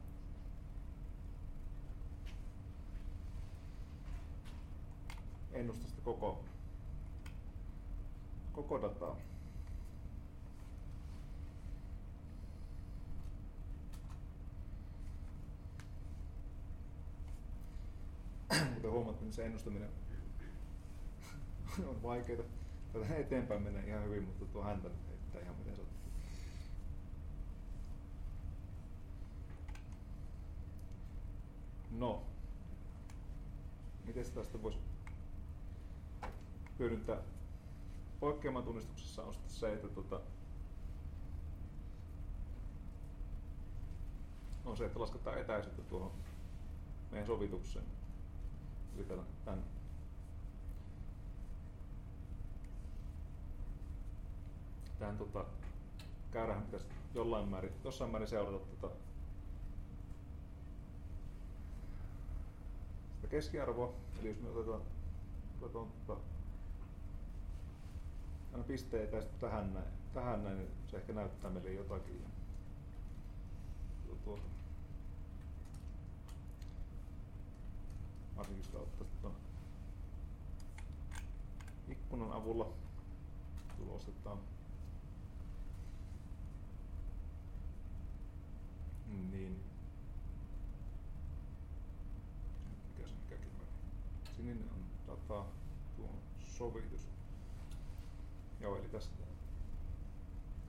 ennustaa sitä koko, koko dataa. Kuten huomaat, niin se ennustaminen on vaikeaa. Tätä eteenpäin menee ihan hyvin, mutta tuo häntä heittää ihan miten sattuu. No, miten sitä sitten voisi hyödyntää? Poikkeaman tunnistuksessa on sitten se, että tota, on se, että lasketaan etäisyyttä tuohon meidän sovitukseen. Eli tämän tämän tota, käyrähän pitäisi jollain määrin, jossain määrin seurata tota, sitä keskiarvoa. Eli jos me otetaan, otetaan tota, aina pisteen tästä tähän näin, tähän näin, niin se ehkä näyttää meille jotakin. Ja tuota, varsinkin sitä ottaa tuon ikkunan avulla tulostetaan. Niin. Mikä se mikäkin väri? Sininen on data, tuo on sovitus. Joo, eli tästä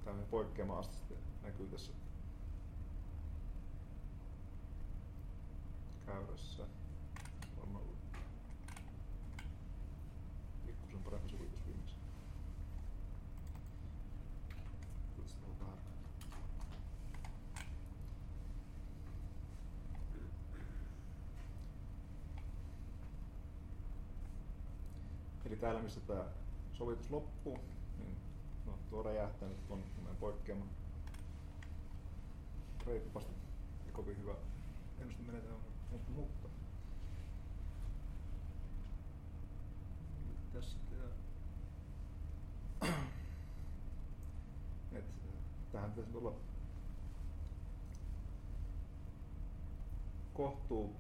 tämmöinen poikkeama-aste sitten näkyy tässä käyrässä. Varmaan ollut pikkusen parempi sovitus viimeksi. Vähän. Eli täällä missä tämä sovitus loppuu, niin no, tuo räjähtää nyt tuon poikkeama reippaasti ja kovin hyvä ennustemenetelmä, mutta, mutta tässä et, tähän pitäisi olla kohtuu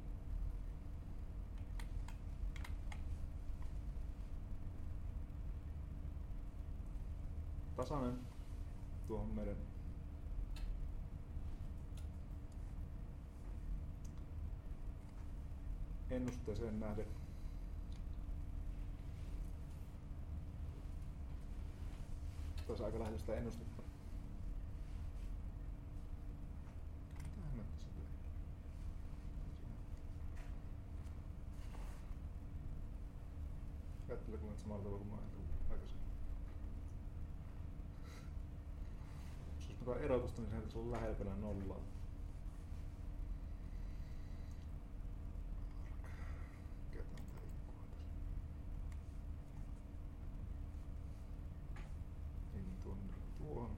tasainen tuohon meidän ennusteeseen nähden. Tässä aika lähellä sitä ennustetta. Ajatteliko nyt samalla tavalla kuin mä ajattelin aikaisemmin? Jos olisi mitään erotusta, niin sehän pitäisi olla lähempänä nollaa. Tuohon.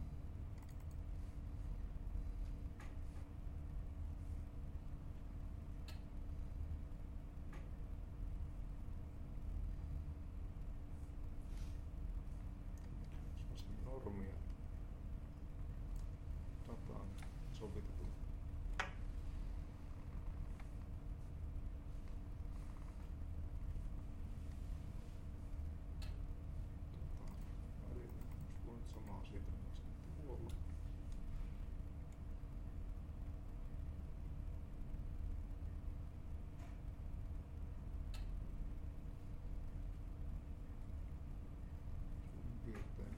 Normia. Dataan sovitettu. Samaa siitä huolella. Suurin piirtein.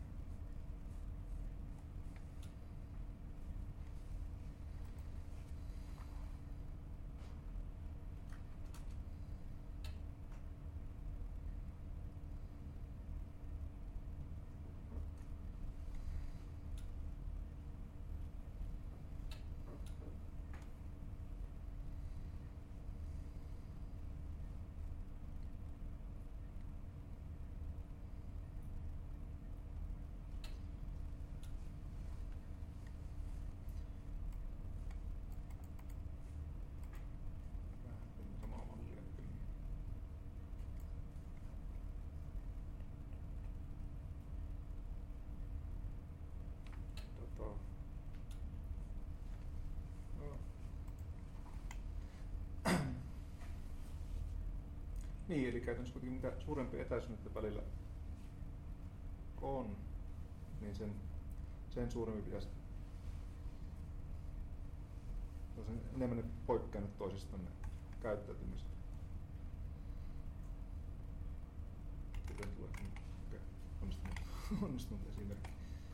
Niin, eli käytännössä kuitenkin mitä suurempi etäisyys näiden välillä on, niin sen, sen suurempi pitäisi sen enemmän ne poikkeaa nyt toisistaan ne käyttäytymiset. Kuten tulee okay. onnistunut, onnistunut esimerkki.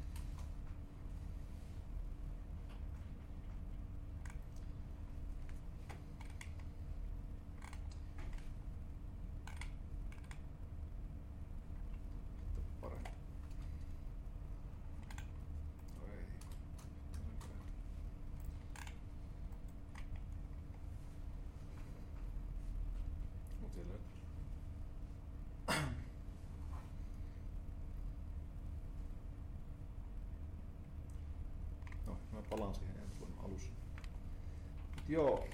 No, mä palaan siihen ensi vuonna alussa. Mut joo.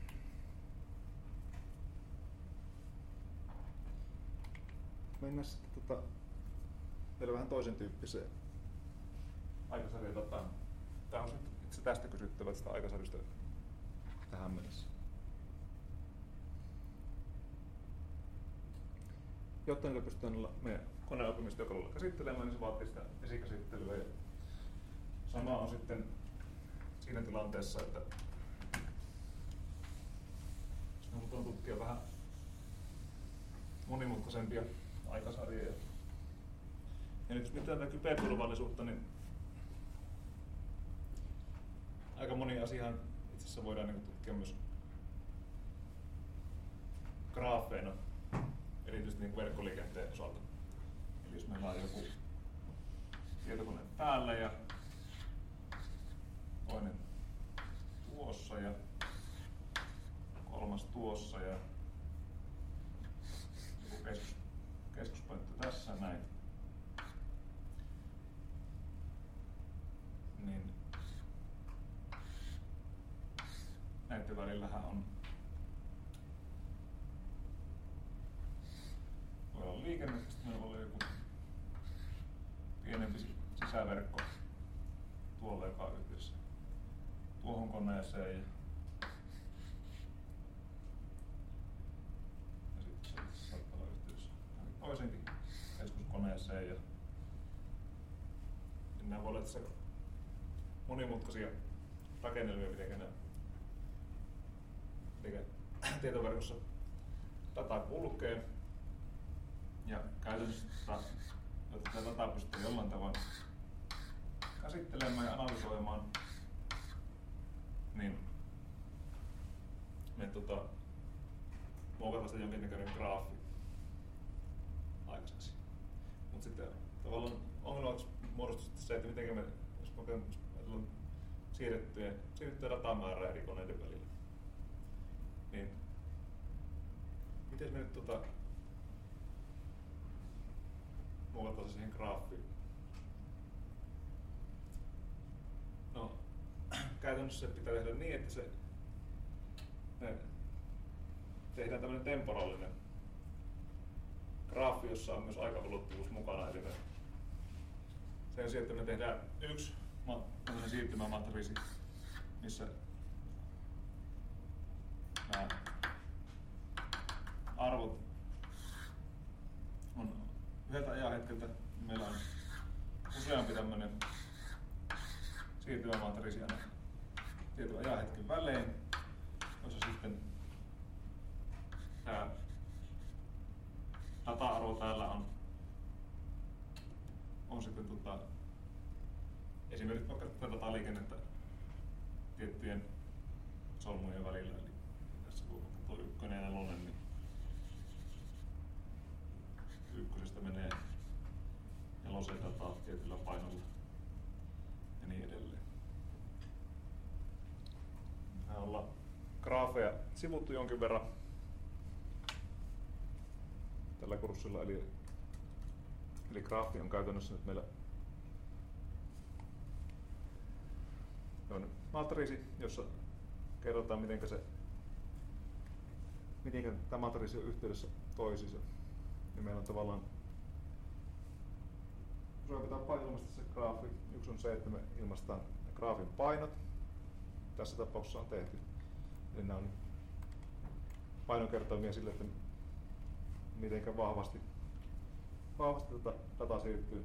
Mennään sitten tota, vielä vähän toisen tyyppiseen aikasarjaan. Tota, tää on itse tästä kysyttävä tästä aikasarjasta tähän mennessä. Jotta niillä pystytään olla meidän koneoppimistyökalulla käsittelemään, niin se vaatii sitä esikäsittelyä. Ja sama on sitten siinä tilanteessa, että jos me halutaan tutkia vähän monimutkaisempia aikasarjoja. Ja nyt jos mitään tätä kyberturvallisuutta, niin aika moni asiahan itse asiassa voidaan niin tutkia myös graafeina, erityisesti niin verkkoliikenteen osalta. Eli jos meillä on joku tietokone täällä ja toinen tuossa ja kolmas tuossa ja joku keskus, keskuspointti tässä näin, niin näiden välillähän on voi olla liikennettä, sitten meillä voi olla joku pienempi sisäverkko tuolla, joka on yhteydessä tuohon koneeseen ja, ja sitten se saattaa olla yhteydessä toisenkin keskuskoneeseen ja, ja nämä voi olla tässä monimutkaisia rakennelmia, miten nämä miten tietoverkossa data kulkee ja käytännössä jotta tätä dataa pystyy jollain tavoin käsittelemään ja analysoimaan, niin me tota, muokataan sitä jonkinnäköinen graafi aikaiseksi. Mutta sitten tavallaan ongelmaksi muodostuu se, että miten me, jos me ajatellaan siirrettyä, siirrettyä datamäärää eri koneiden välillä, niin miten me nyt tota, muokataan se siihen graafiin? No, käytännössä se pitää tehdä niin, että se me tehdään tämmöinen temporaalinen graafi, jossa on myös aikaulottuvuus mukana. Eli me sen sijaan, että me tehdään yksi siirtymämatriisi, missä nämä arvot on yhdeltä ajanhetkeltä. Meillä on useampi tämmöinen siirtymämatriisi aina tietyn ajanhetken välein, jossa sitten tämä data-arvo täällä on, on sitten tota, esimerkiksi vaikka dataliikennettä tiettyjen solmujen välillä. Eli tässä kun tuo ykkönen ja nelonen, niin ykkösestä menee nelosen dataa tietyllä painolla ja niin edelleen. Me ollaan graafeja sivuttu jonkin verran tällä kurssilla, eli, eli graafi on käytännössä nyt meillä on matriisi, jossa kerrotaan miten se miten tämä matriisi on yhteydessä toisiinsa. Ja meillä on tavallaan useampi tapa ilmaista se graafi. Yksi on se, että me ilmaistaan graafin painot. Tässä tapauksessa on tehty. Eli nämä on painokertoimia sille, että miten vahvasti, vahvasti tätä data siirtyy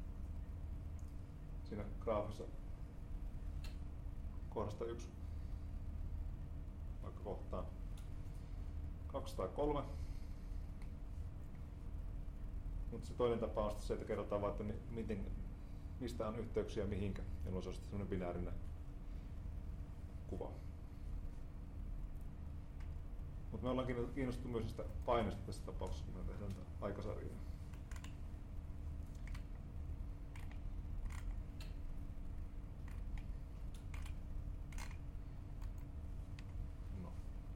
siinä graafissa kohdasta yksi vaikka kohtaan kaksi tai kolme. Mutta se toinen tapa on se, että kerrotaan vaan, että miten, mistä on yhteyksiä mihinkä, jolloin se on sitten semmoinen binäärinen kuva. Mutta me ollaan kiinnostunut myös sitä painosta tässä tapauksessa, kun me tehdään aikasarjaa. No.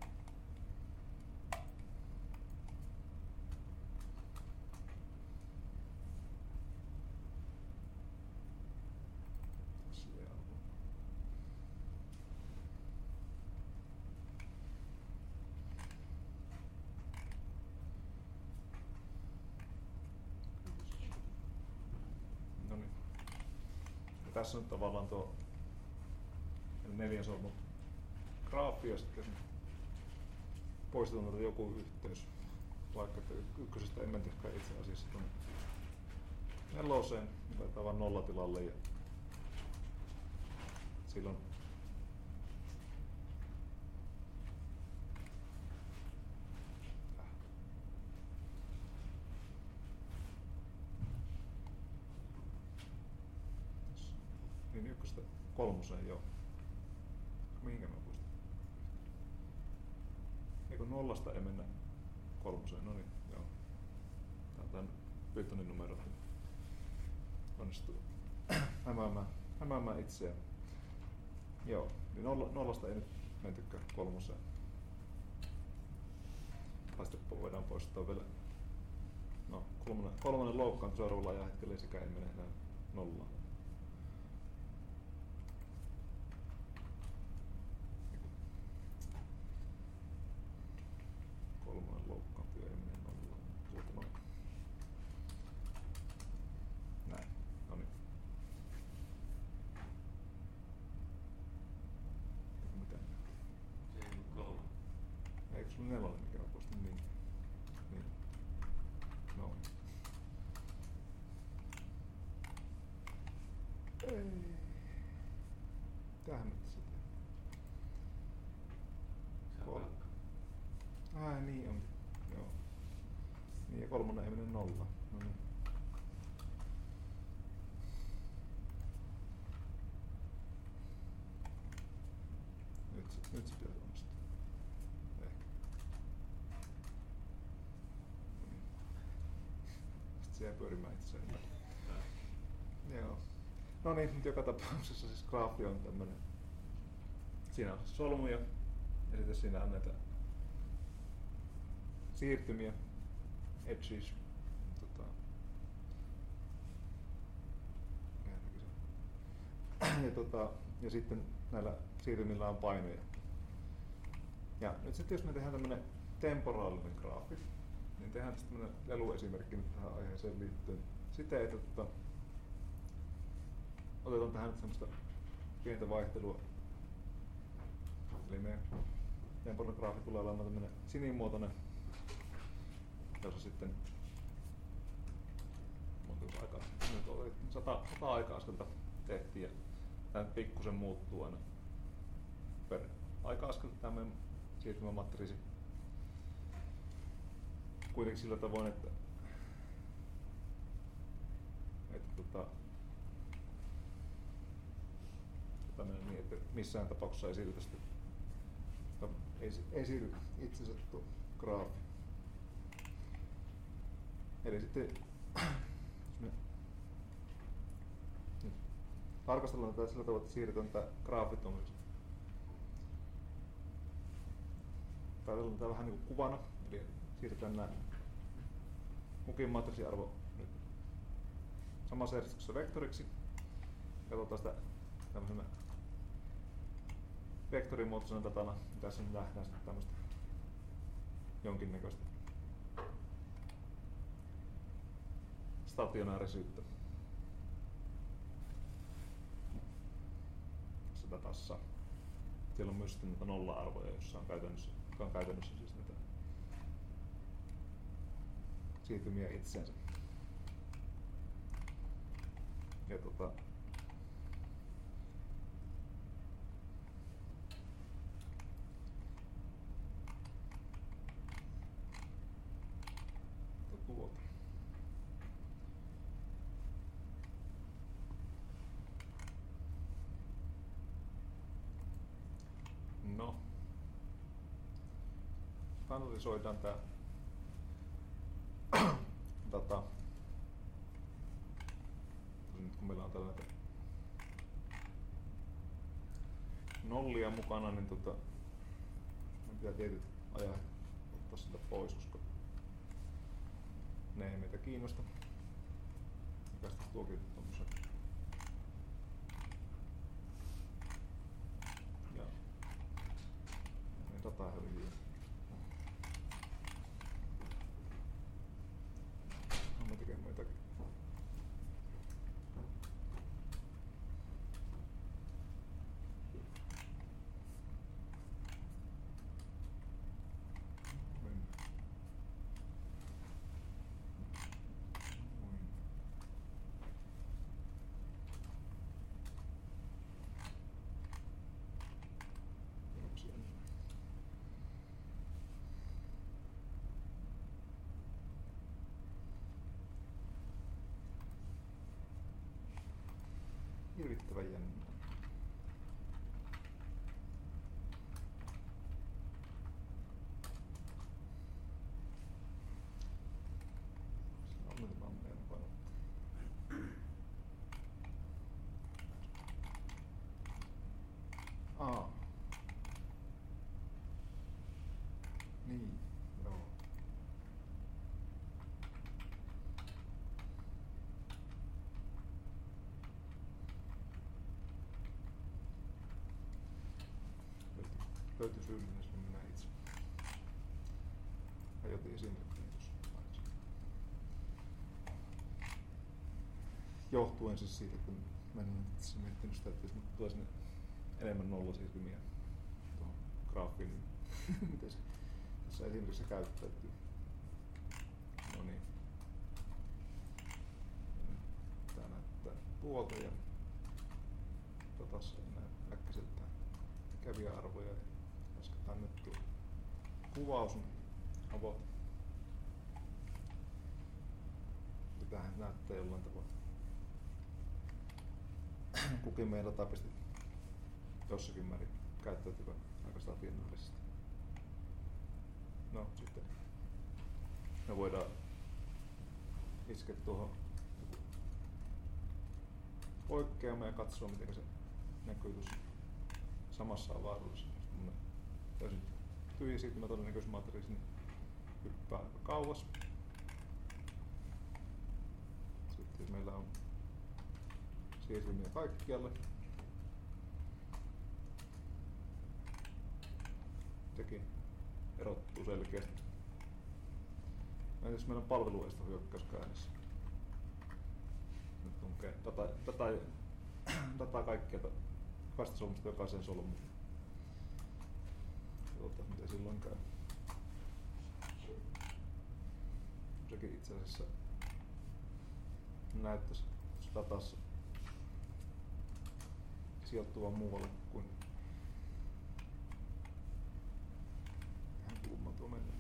Tässä on tavallaan tuo neljän solmun graafi ja sitten poistetaan joku yhteys, vaikka ykkösestä en mentäkään itse asiassa tuonne neloseen, laitetaan vaan nollatilalle ja silloin niin ykköstä kolmoseen joo. Mihinkä mä puistin? Eikö nollasta ei mennä kolmoseen? No niin, joo. Tää on tän Pythonin numero. Onnistuu hämäämään, hämäämään itseään. Joo, niin nolla, nollasta ei nyt mentykään kolmoseen. Pasteppo voidaan poistaa vielä. No, kolmonen, kolmonen loukkaan seuraavalla ajanhetkellä ei sekään ei mene enää nollaan. Kolmonen loukkaantuu ei mene nollaan. Tuolta noin. Näin, no niin. Mitä? Se ei ollut kolme. Eikö sulla nelonen mikä on postin niin? Niin. No. Ei. Tähän nyt sitten. Se on Kol- vaikka. Ai niin on. Joo. Niin ja kolmonen ei mene nollaan. No niin. Nyt se, nyt se pitäisi onnistua. Ehkä. Sitten se jää pyörimään itseään. Joo. No niin, nyt joka tapauksessa siis graafi on tämmönen. Siinä on solmuja ja sitten siinä on näitä siirtymiä, edges. Tota, ja, tota, ja sitten näillä siirtymillä on painoja. Ja nyt sitten jos me tehdään tämmönen temporaalinen graafi, niin tehdään tästä tämmönen leluesimerkki nyt tähän aiheeseen liittyen. Siten, että tota, otetaan tähän nyt semmoista pientä vaihtelua. Eli meidän temporaalinen graafi tulee olemaan tämmönen sinimuotoinen, jossa sitten monta aikaa, nyt oli sata, sata aika-askelta tehtiin ja tämä nyt pikkusen muuttuu aina per aika-askelta tämä meidän siirtymämatriisi. Kuitenkin sillä tavoin, että, että tota, niin, että missään tapauksessa ei siirrytä sitten, ei, ei siirry itsensä tuo graafi. Eli sitten, jos me nyt tarkastellaan tätä sillä tavalla, että siirretään tätä graafi tuollaisiksi. Ajatellaan tätä vähän niin kuin kuvana, eli siirretään nämä kukin matriisiarvo nyt samassa järjestyksessä vektoriksi. Katsotaan sitä tämmöisenä vektorimuotoisena datana. Tässä nyt nähdään sitten tämmöistä jonkinnäköistä stationäärisyyttä tässä datassa. Siellä on myös sitten näitä nolla-arvoja, joissa on käytännössä, jotka on käytännössä siis näitä siirtymiä itseensä. Ja tota, tuota. No, standardisoidaan tää data. Nyt kun meillä on tällainen nollia mukana, niin tota, pitää tietyt ajat ottaa sitä pois, koska ne ei meitä kiinnosta. Mikä sitten tuokin tommosen. Ja niin data höljiä. Mä tekemään jotakin. Hirvittävän jännä. Aa. Niin, joo. Löytyi, löytyi syyllinen, jos minä itse. Ajoitin esimerkkiä tuossa aikaisemmin. Johtuen siis siitä, että mä en ole itse miettinyt sitä, että jos nyt tulee sinne enemmän nollasiirtymiä tuohon graafiin, niin miten se tässä esimerkissä käyttäytyy. No niin. Tää näyttää tuolta ja tässä näin äkkiseltä kävijäarvoja. Lasketaan nyt tuo kuvaus on about. Tämähän näyttää jollain tavalla. Kukin meidän datapisti jossakin määrin käyttäytyvä aika stationaarisesti. No sitten me voidaan iskeä tuohon poikkeamaan ja katsoa miten se näkyy tuossa samassa avaruudessa. Jos täysin tyhjä siirtymä todennäköisyysmatriisi niin hyppää aika kauas. Sitten jos meillä on siirtymiä kaikkialle, sekin erottuu selkeästi. Entä jos meillä on palveluesto hyökkäys käynnissä? Nyt tunkee data, data, dataa kaikkialta kahdesta solmusta jokaiseen solmuun. Katsotaan mitä silloin käy. Sekin itse asiassa näyttäisi datassa sijoittuvan muualle kuin vähän kulma tuo mennä.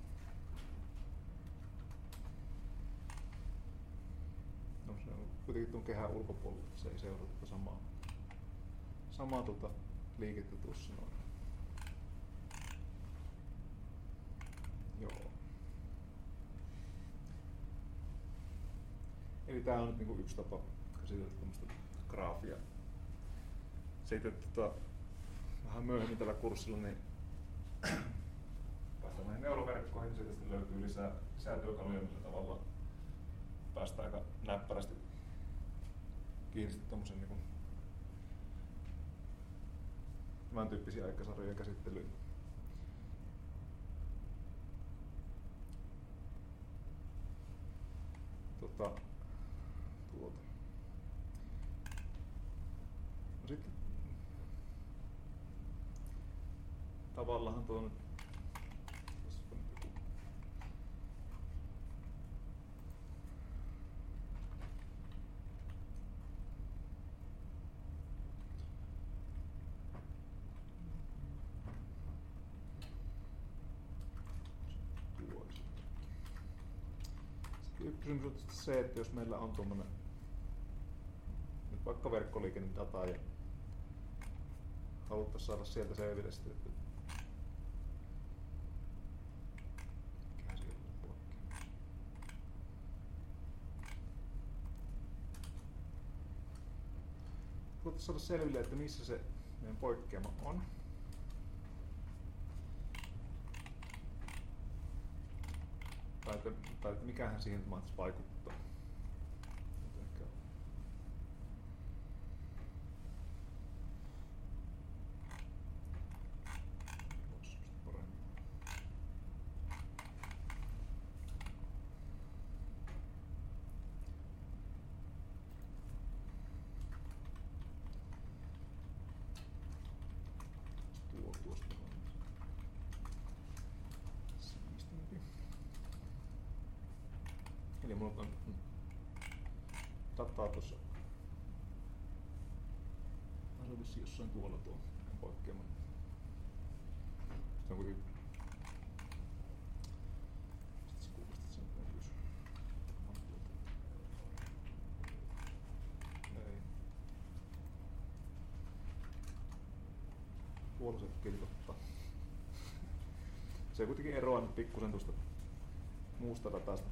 No se on kuitenkin tuon kehän ulkopuolella, se ei seuraa tuota samaa, samaa tuota liikettä tuossa noin. Joo. Eli tää on nyt niinku yksi tapa käsitellä tämmöstä graafia. Sitten tota, vähän myöhemmin tällä kurssilla niin päästään näihin neuroverkkoihin ja sitten löytyy lisää, lisää työkaluja, millä tavalla päästään aika näppärästi kiinni tommosen niin tämän tyyppisiä aikasarjojen käsittelyyn. Tota, tuota. No sitten tavallaan tuo nyt kysymys on se, että jos meillä on tuommoinen nyt vaikka verkkoliikennedata ja haluttaisiin saada sieltä selville sitten, että mikä siellä on poikkeama. Haluttaisiin saada selville, että missä se meidän poikkeama on. Tai että, tai että mikähän siihen mahtaisi vaikuttaa. Ehkä tuo tuosta on siistimpi. Eli mulla on dataa tuossa. Se on vissiin jossain tuolla tuo poikkeama. Se on kuitenkin. Sitten se kuulostaa, että sen näkyisi. Ei. Tuolla se kilkottaa. Se kuitenkin eroaa nyt pikkusen tuosta muusta datasta.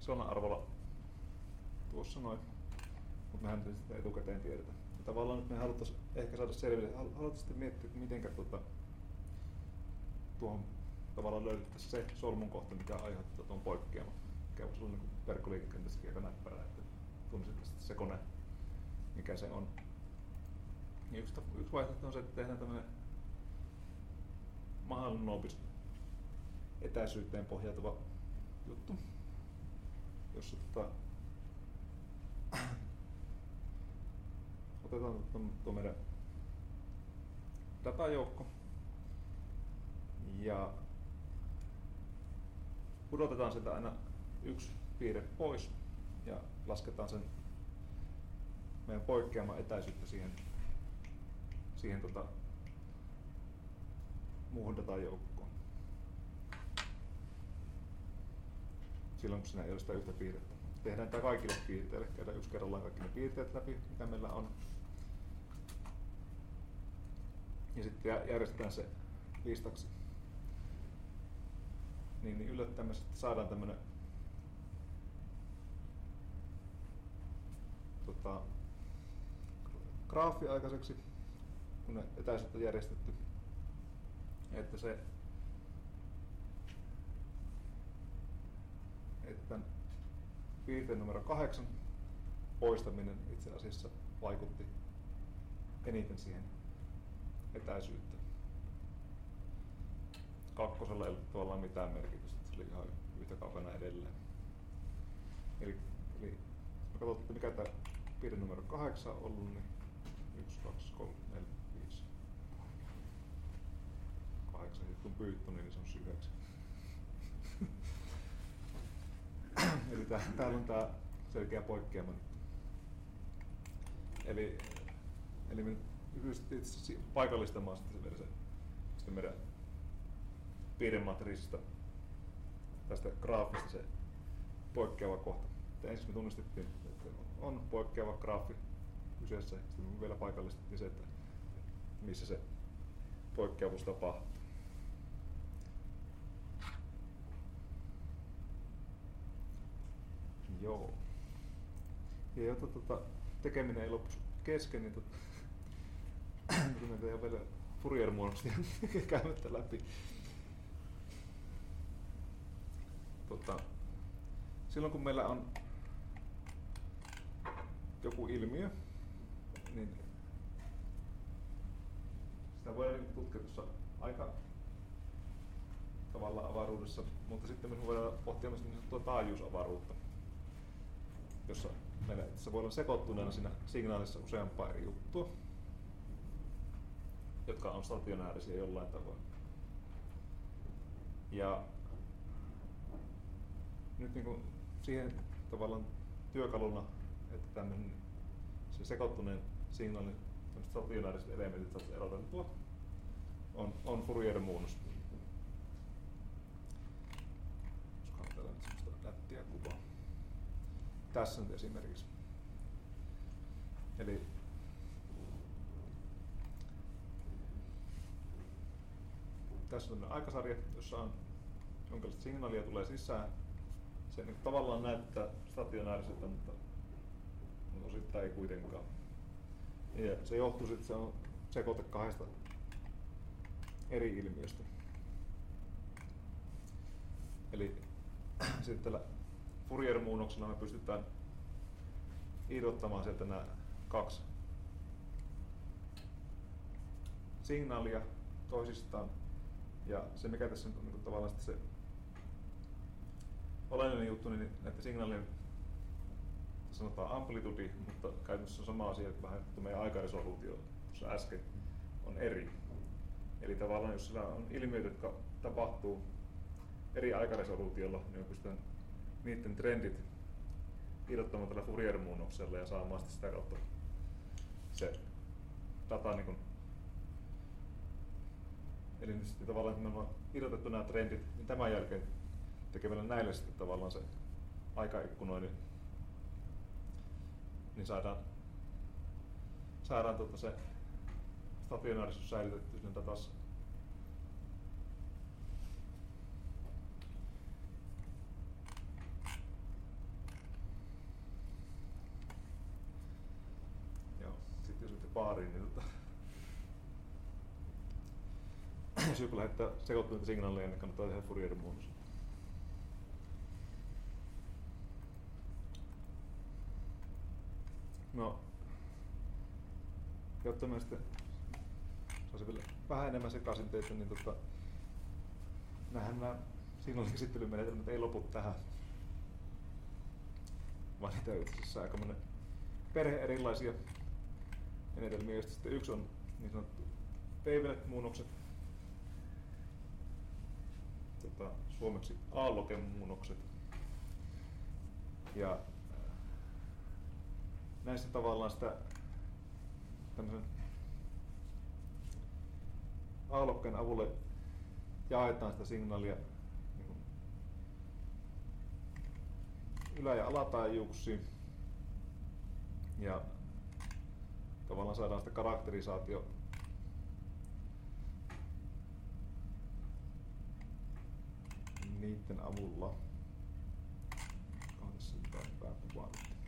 Xona arvolla tuossa noin, mutta mehän nyt sitä etukäteen tiedetä. Ja tavallaan nyt me haluttaisiin ehkä saada selville, haluttaisiin sitten miettiä, että mitenkä tuota, tuohon tavallaan löydettäisiin se solmun kohta, mikä aiheuttaa tuon poikkeaman. Mikä voisi olla niin verkkoliikekentässäkin aika näppärää, että tunnistettaisiin se kone, mikä se on. Ja yksi, yksi vaihtoehto on se, että tehdään tämmöinen mahdollinen nopeus etäisyyteen pohjautuva juttu, jossa tota, otetaan tuo meidän datajoukko ja pudotetaan sieltä aina yksi piirre pois ja lasketaan sen meidän poikkeaman etäisyyttä siihen, siihen tota, muuhun datajoukkoon. Silloin kun siinä ei ole sitä yhtä piirrettä. Tehdään tämä kaikille piirteille, käydään yksi kerrallaan kaikki ne piirteet läpi, mitä meillä on. Ja sitten järjestetään se listaksi. Niin, niin yllättäen me sitten saadaan tämmönen tota, graafi aikaiseksi, kun ne etäisyydet on järjestetty. Että se että piirteen numero kahdeksan poistaminen itse asiassa vaikutti eniten siihen etäisyyteen. Kakkosella ei ollut tavallaan mitään merkitystä, se oli ihan yhtä kaukana edelleen. Eli, eli jos me katsottiin mikä tämä piirre numero kahdeksan on ollut, niin yksi, kaksi, kolme, neljä, viisi. kahdeksan, kun pyytty, niin se on yhdeksän. Eli tää, täällä on tää selkeä poikkeama. Eli, eli me pystyttiin paikallistamaan sitten se, sitten meidän piirrematriisista tästä graafista se poikkeava kohta. Ja ensin me tunnistettiin, että on poikkeava graafi kyseessä, ja sitten me vielä paikallistettiin se, että missä se poikkeavuus tapahtuu. Joo. Ja jotta tota, tekeminen ei loppu kesken, niin tota, meitä ei ole vielä Fourier-muodostia käymättä läpi. Tota, silloin kun meillä on joku ilmiö, niin sitä voidaan tutkia tuossa aika tavalla avaruudessa, mutta sitten me voidaan pohtia myös niin sanottua taajuusavaruutta, jossa meillä se voi olla sekoittuneena siinä signaalissa useampaa eri juttua, jotka on stationäärisiä jollain tavoin. Ja nyt niin kuin siihen tavallaan työkaluna, että tämmöinen se sekoittuneen signaalin stationääriset elementit saataisiin eroteltua, on, on Fourier-muunnus. Koska on täällä nyt semmoista nättiä kuvaa. Tässä nyt esimerkiksi. Eli tässä on aikasarja, jossa on jonkinlaista signaalia tulee sisään. Se niin tavallaan näyttää stationääriseltä, mutta osittain ei kuitenkaan. Ja se johtuu siitä, että se on sekoite kahdesta eri ilmiöstä. Eli sitten tällä Fourier-muunnoksella me pystytään irrottamaan sieltä nämä kaksi signaalia toisistaan. Ja se mikä tässä on niin tavallaan se olennainen juttu, niin näiden signaalien sanotaan amplitudi, mutta käytännössä on sama asia, että vähän että meidän aikaresoluutio tuossa äsken on eri. Eli tavallaan jos sillä on ilmiöitä, jotka tapahtuu eri aikaresoluutiolla, niin me pystytään niiden trendit irrottamaan tällä Fourier-muunnoksella ja saamaan sitä kautta se data niin kuin, eli nyt sitten tavallaan kun me on irrotettu nämä trendit, niin tämän jälkeen tekemällä näille sitten tavallaan se aikaikkunoinnin, niin saadaan, saadaan tuota se stationaarisuus säilytetty sinne datassa. baariin, niin tota, jos joku lähettää sekoittuneita signaaleja, niin kannattaa tehdä Fourier-muunnus. No, jotta mä sitten saisin vielä vähän enemmän sekaisin teitä, niin tota, näähän nämä signaalinkäsittelymenetelmät ei lopu tähän, vaan niitä on itse asiassa aika monen perhe erilaisia menetelmiä, joista sitten yksi on niin sanottu wavelet-muunnokset, tota, suomeksi aallokemuunnokset, ja näissä tavallaan sitä tämmöisen aallokkeen avulla jaetaan sitä signaalia niin kuin ylä- ja alataajuuksiin ja tavallaan saadaan sitä karakterisaatio niiden avulla. Onko tässä jotain pääkuvaa?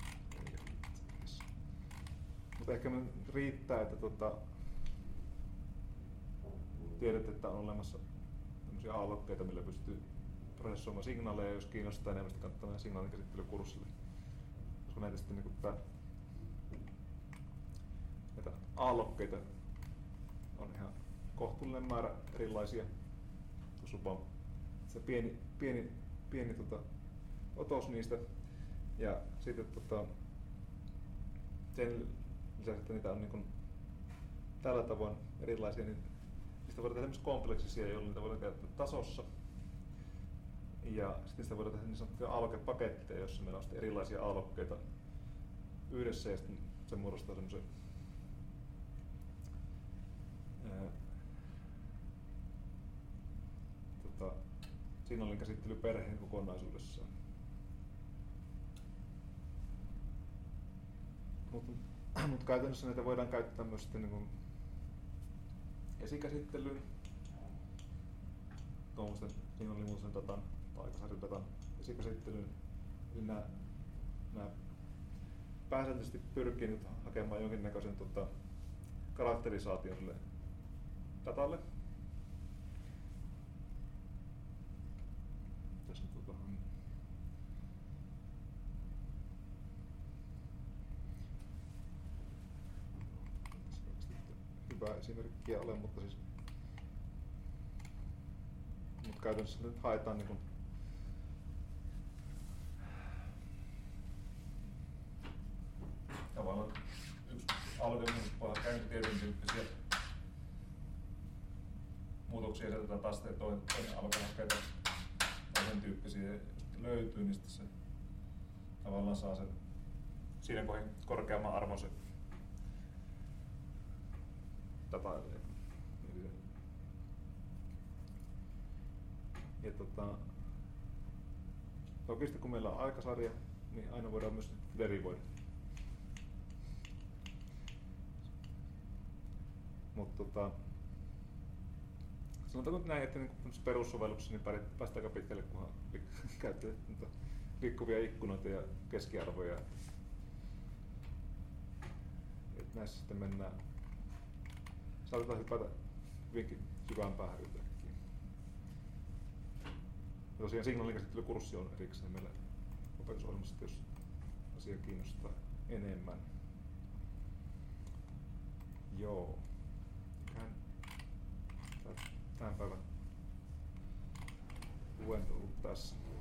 Mutta ehkä riittää, että tota, tiedät, että on olemassa tämmöisiä aallokkeita, millä pystyy prosessoimaan signaaleja, jos kiinnostaa enemmän, sitten kannattaa mennä signaalinkäsittelykurssille. Koska näitä sitten niin tää, näitä aallokkeita on ihan kohtuullinen määrä erilaisia. Tuossa on vaan se pieni, pieni, pieni tota, otos niistä. Ja sitten tota, sen lisäksi, että niitä on niin kuin tällä tavoin erilaisia, niin niistä voidaan tehdä kompleksisia, jolloin niitä voidaan käyttää tasossa. Ja sitten sitä voidaan tehdä niin sanottuja aallokepaketteja, joissa meillä on sitten erilaisia aallokkeita yhdessä ja sitten se muodostaa semmoisen tota, signaalinkäsittelyperheen kokonaisuudessaan. Mutta mut käytännössä näitä voidaan käyttää myös sitten niin esikäsittelyyn, tuommoisten signaalimuotoisen datan tai aikasarjadatan esikäsittelyyn. Eli nämä, nämä pääsääntöisesti pyrkii nyt hakemaan jonkinnäköisen tota, karakterisaation sille datalle. Tässä tota, hyvä esimerkkiä ole, mutta siis mut käytännössä nyt haetaan niin kuin tavallaan yksi algoritmin käynti tietyn tyyppisiä muutoksia ja sieltä taas toinen, toinen alkaa hakea toisen tyyppisiä, jos löytyy, niin sitten se tavallaan saa sen siinä kohin korkeamman arvoisen data. Ja tota, toki kun meillä on aikasarja, niin aina voidaan myös derivoida. Mutta tota, sanotaanko näin, että niin perussovelluksessa niin päästään aika pitkälle, kunhan käyttää liikkuvia ikkunoita ja keskiarvoja. Et näissä sitten mennään. Saatetaan hypätä hyvinkin syvään päähän yhtäkkiä. Tosiaan signaalinkäsittelykurssi on erikseen meillä opetusohjelmassa, jos asia kiinnostaa enemmän. Joo. Tämän päivän luento on ollut tässä.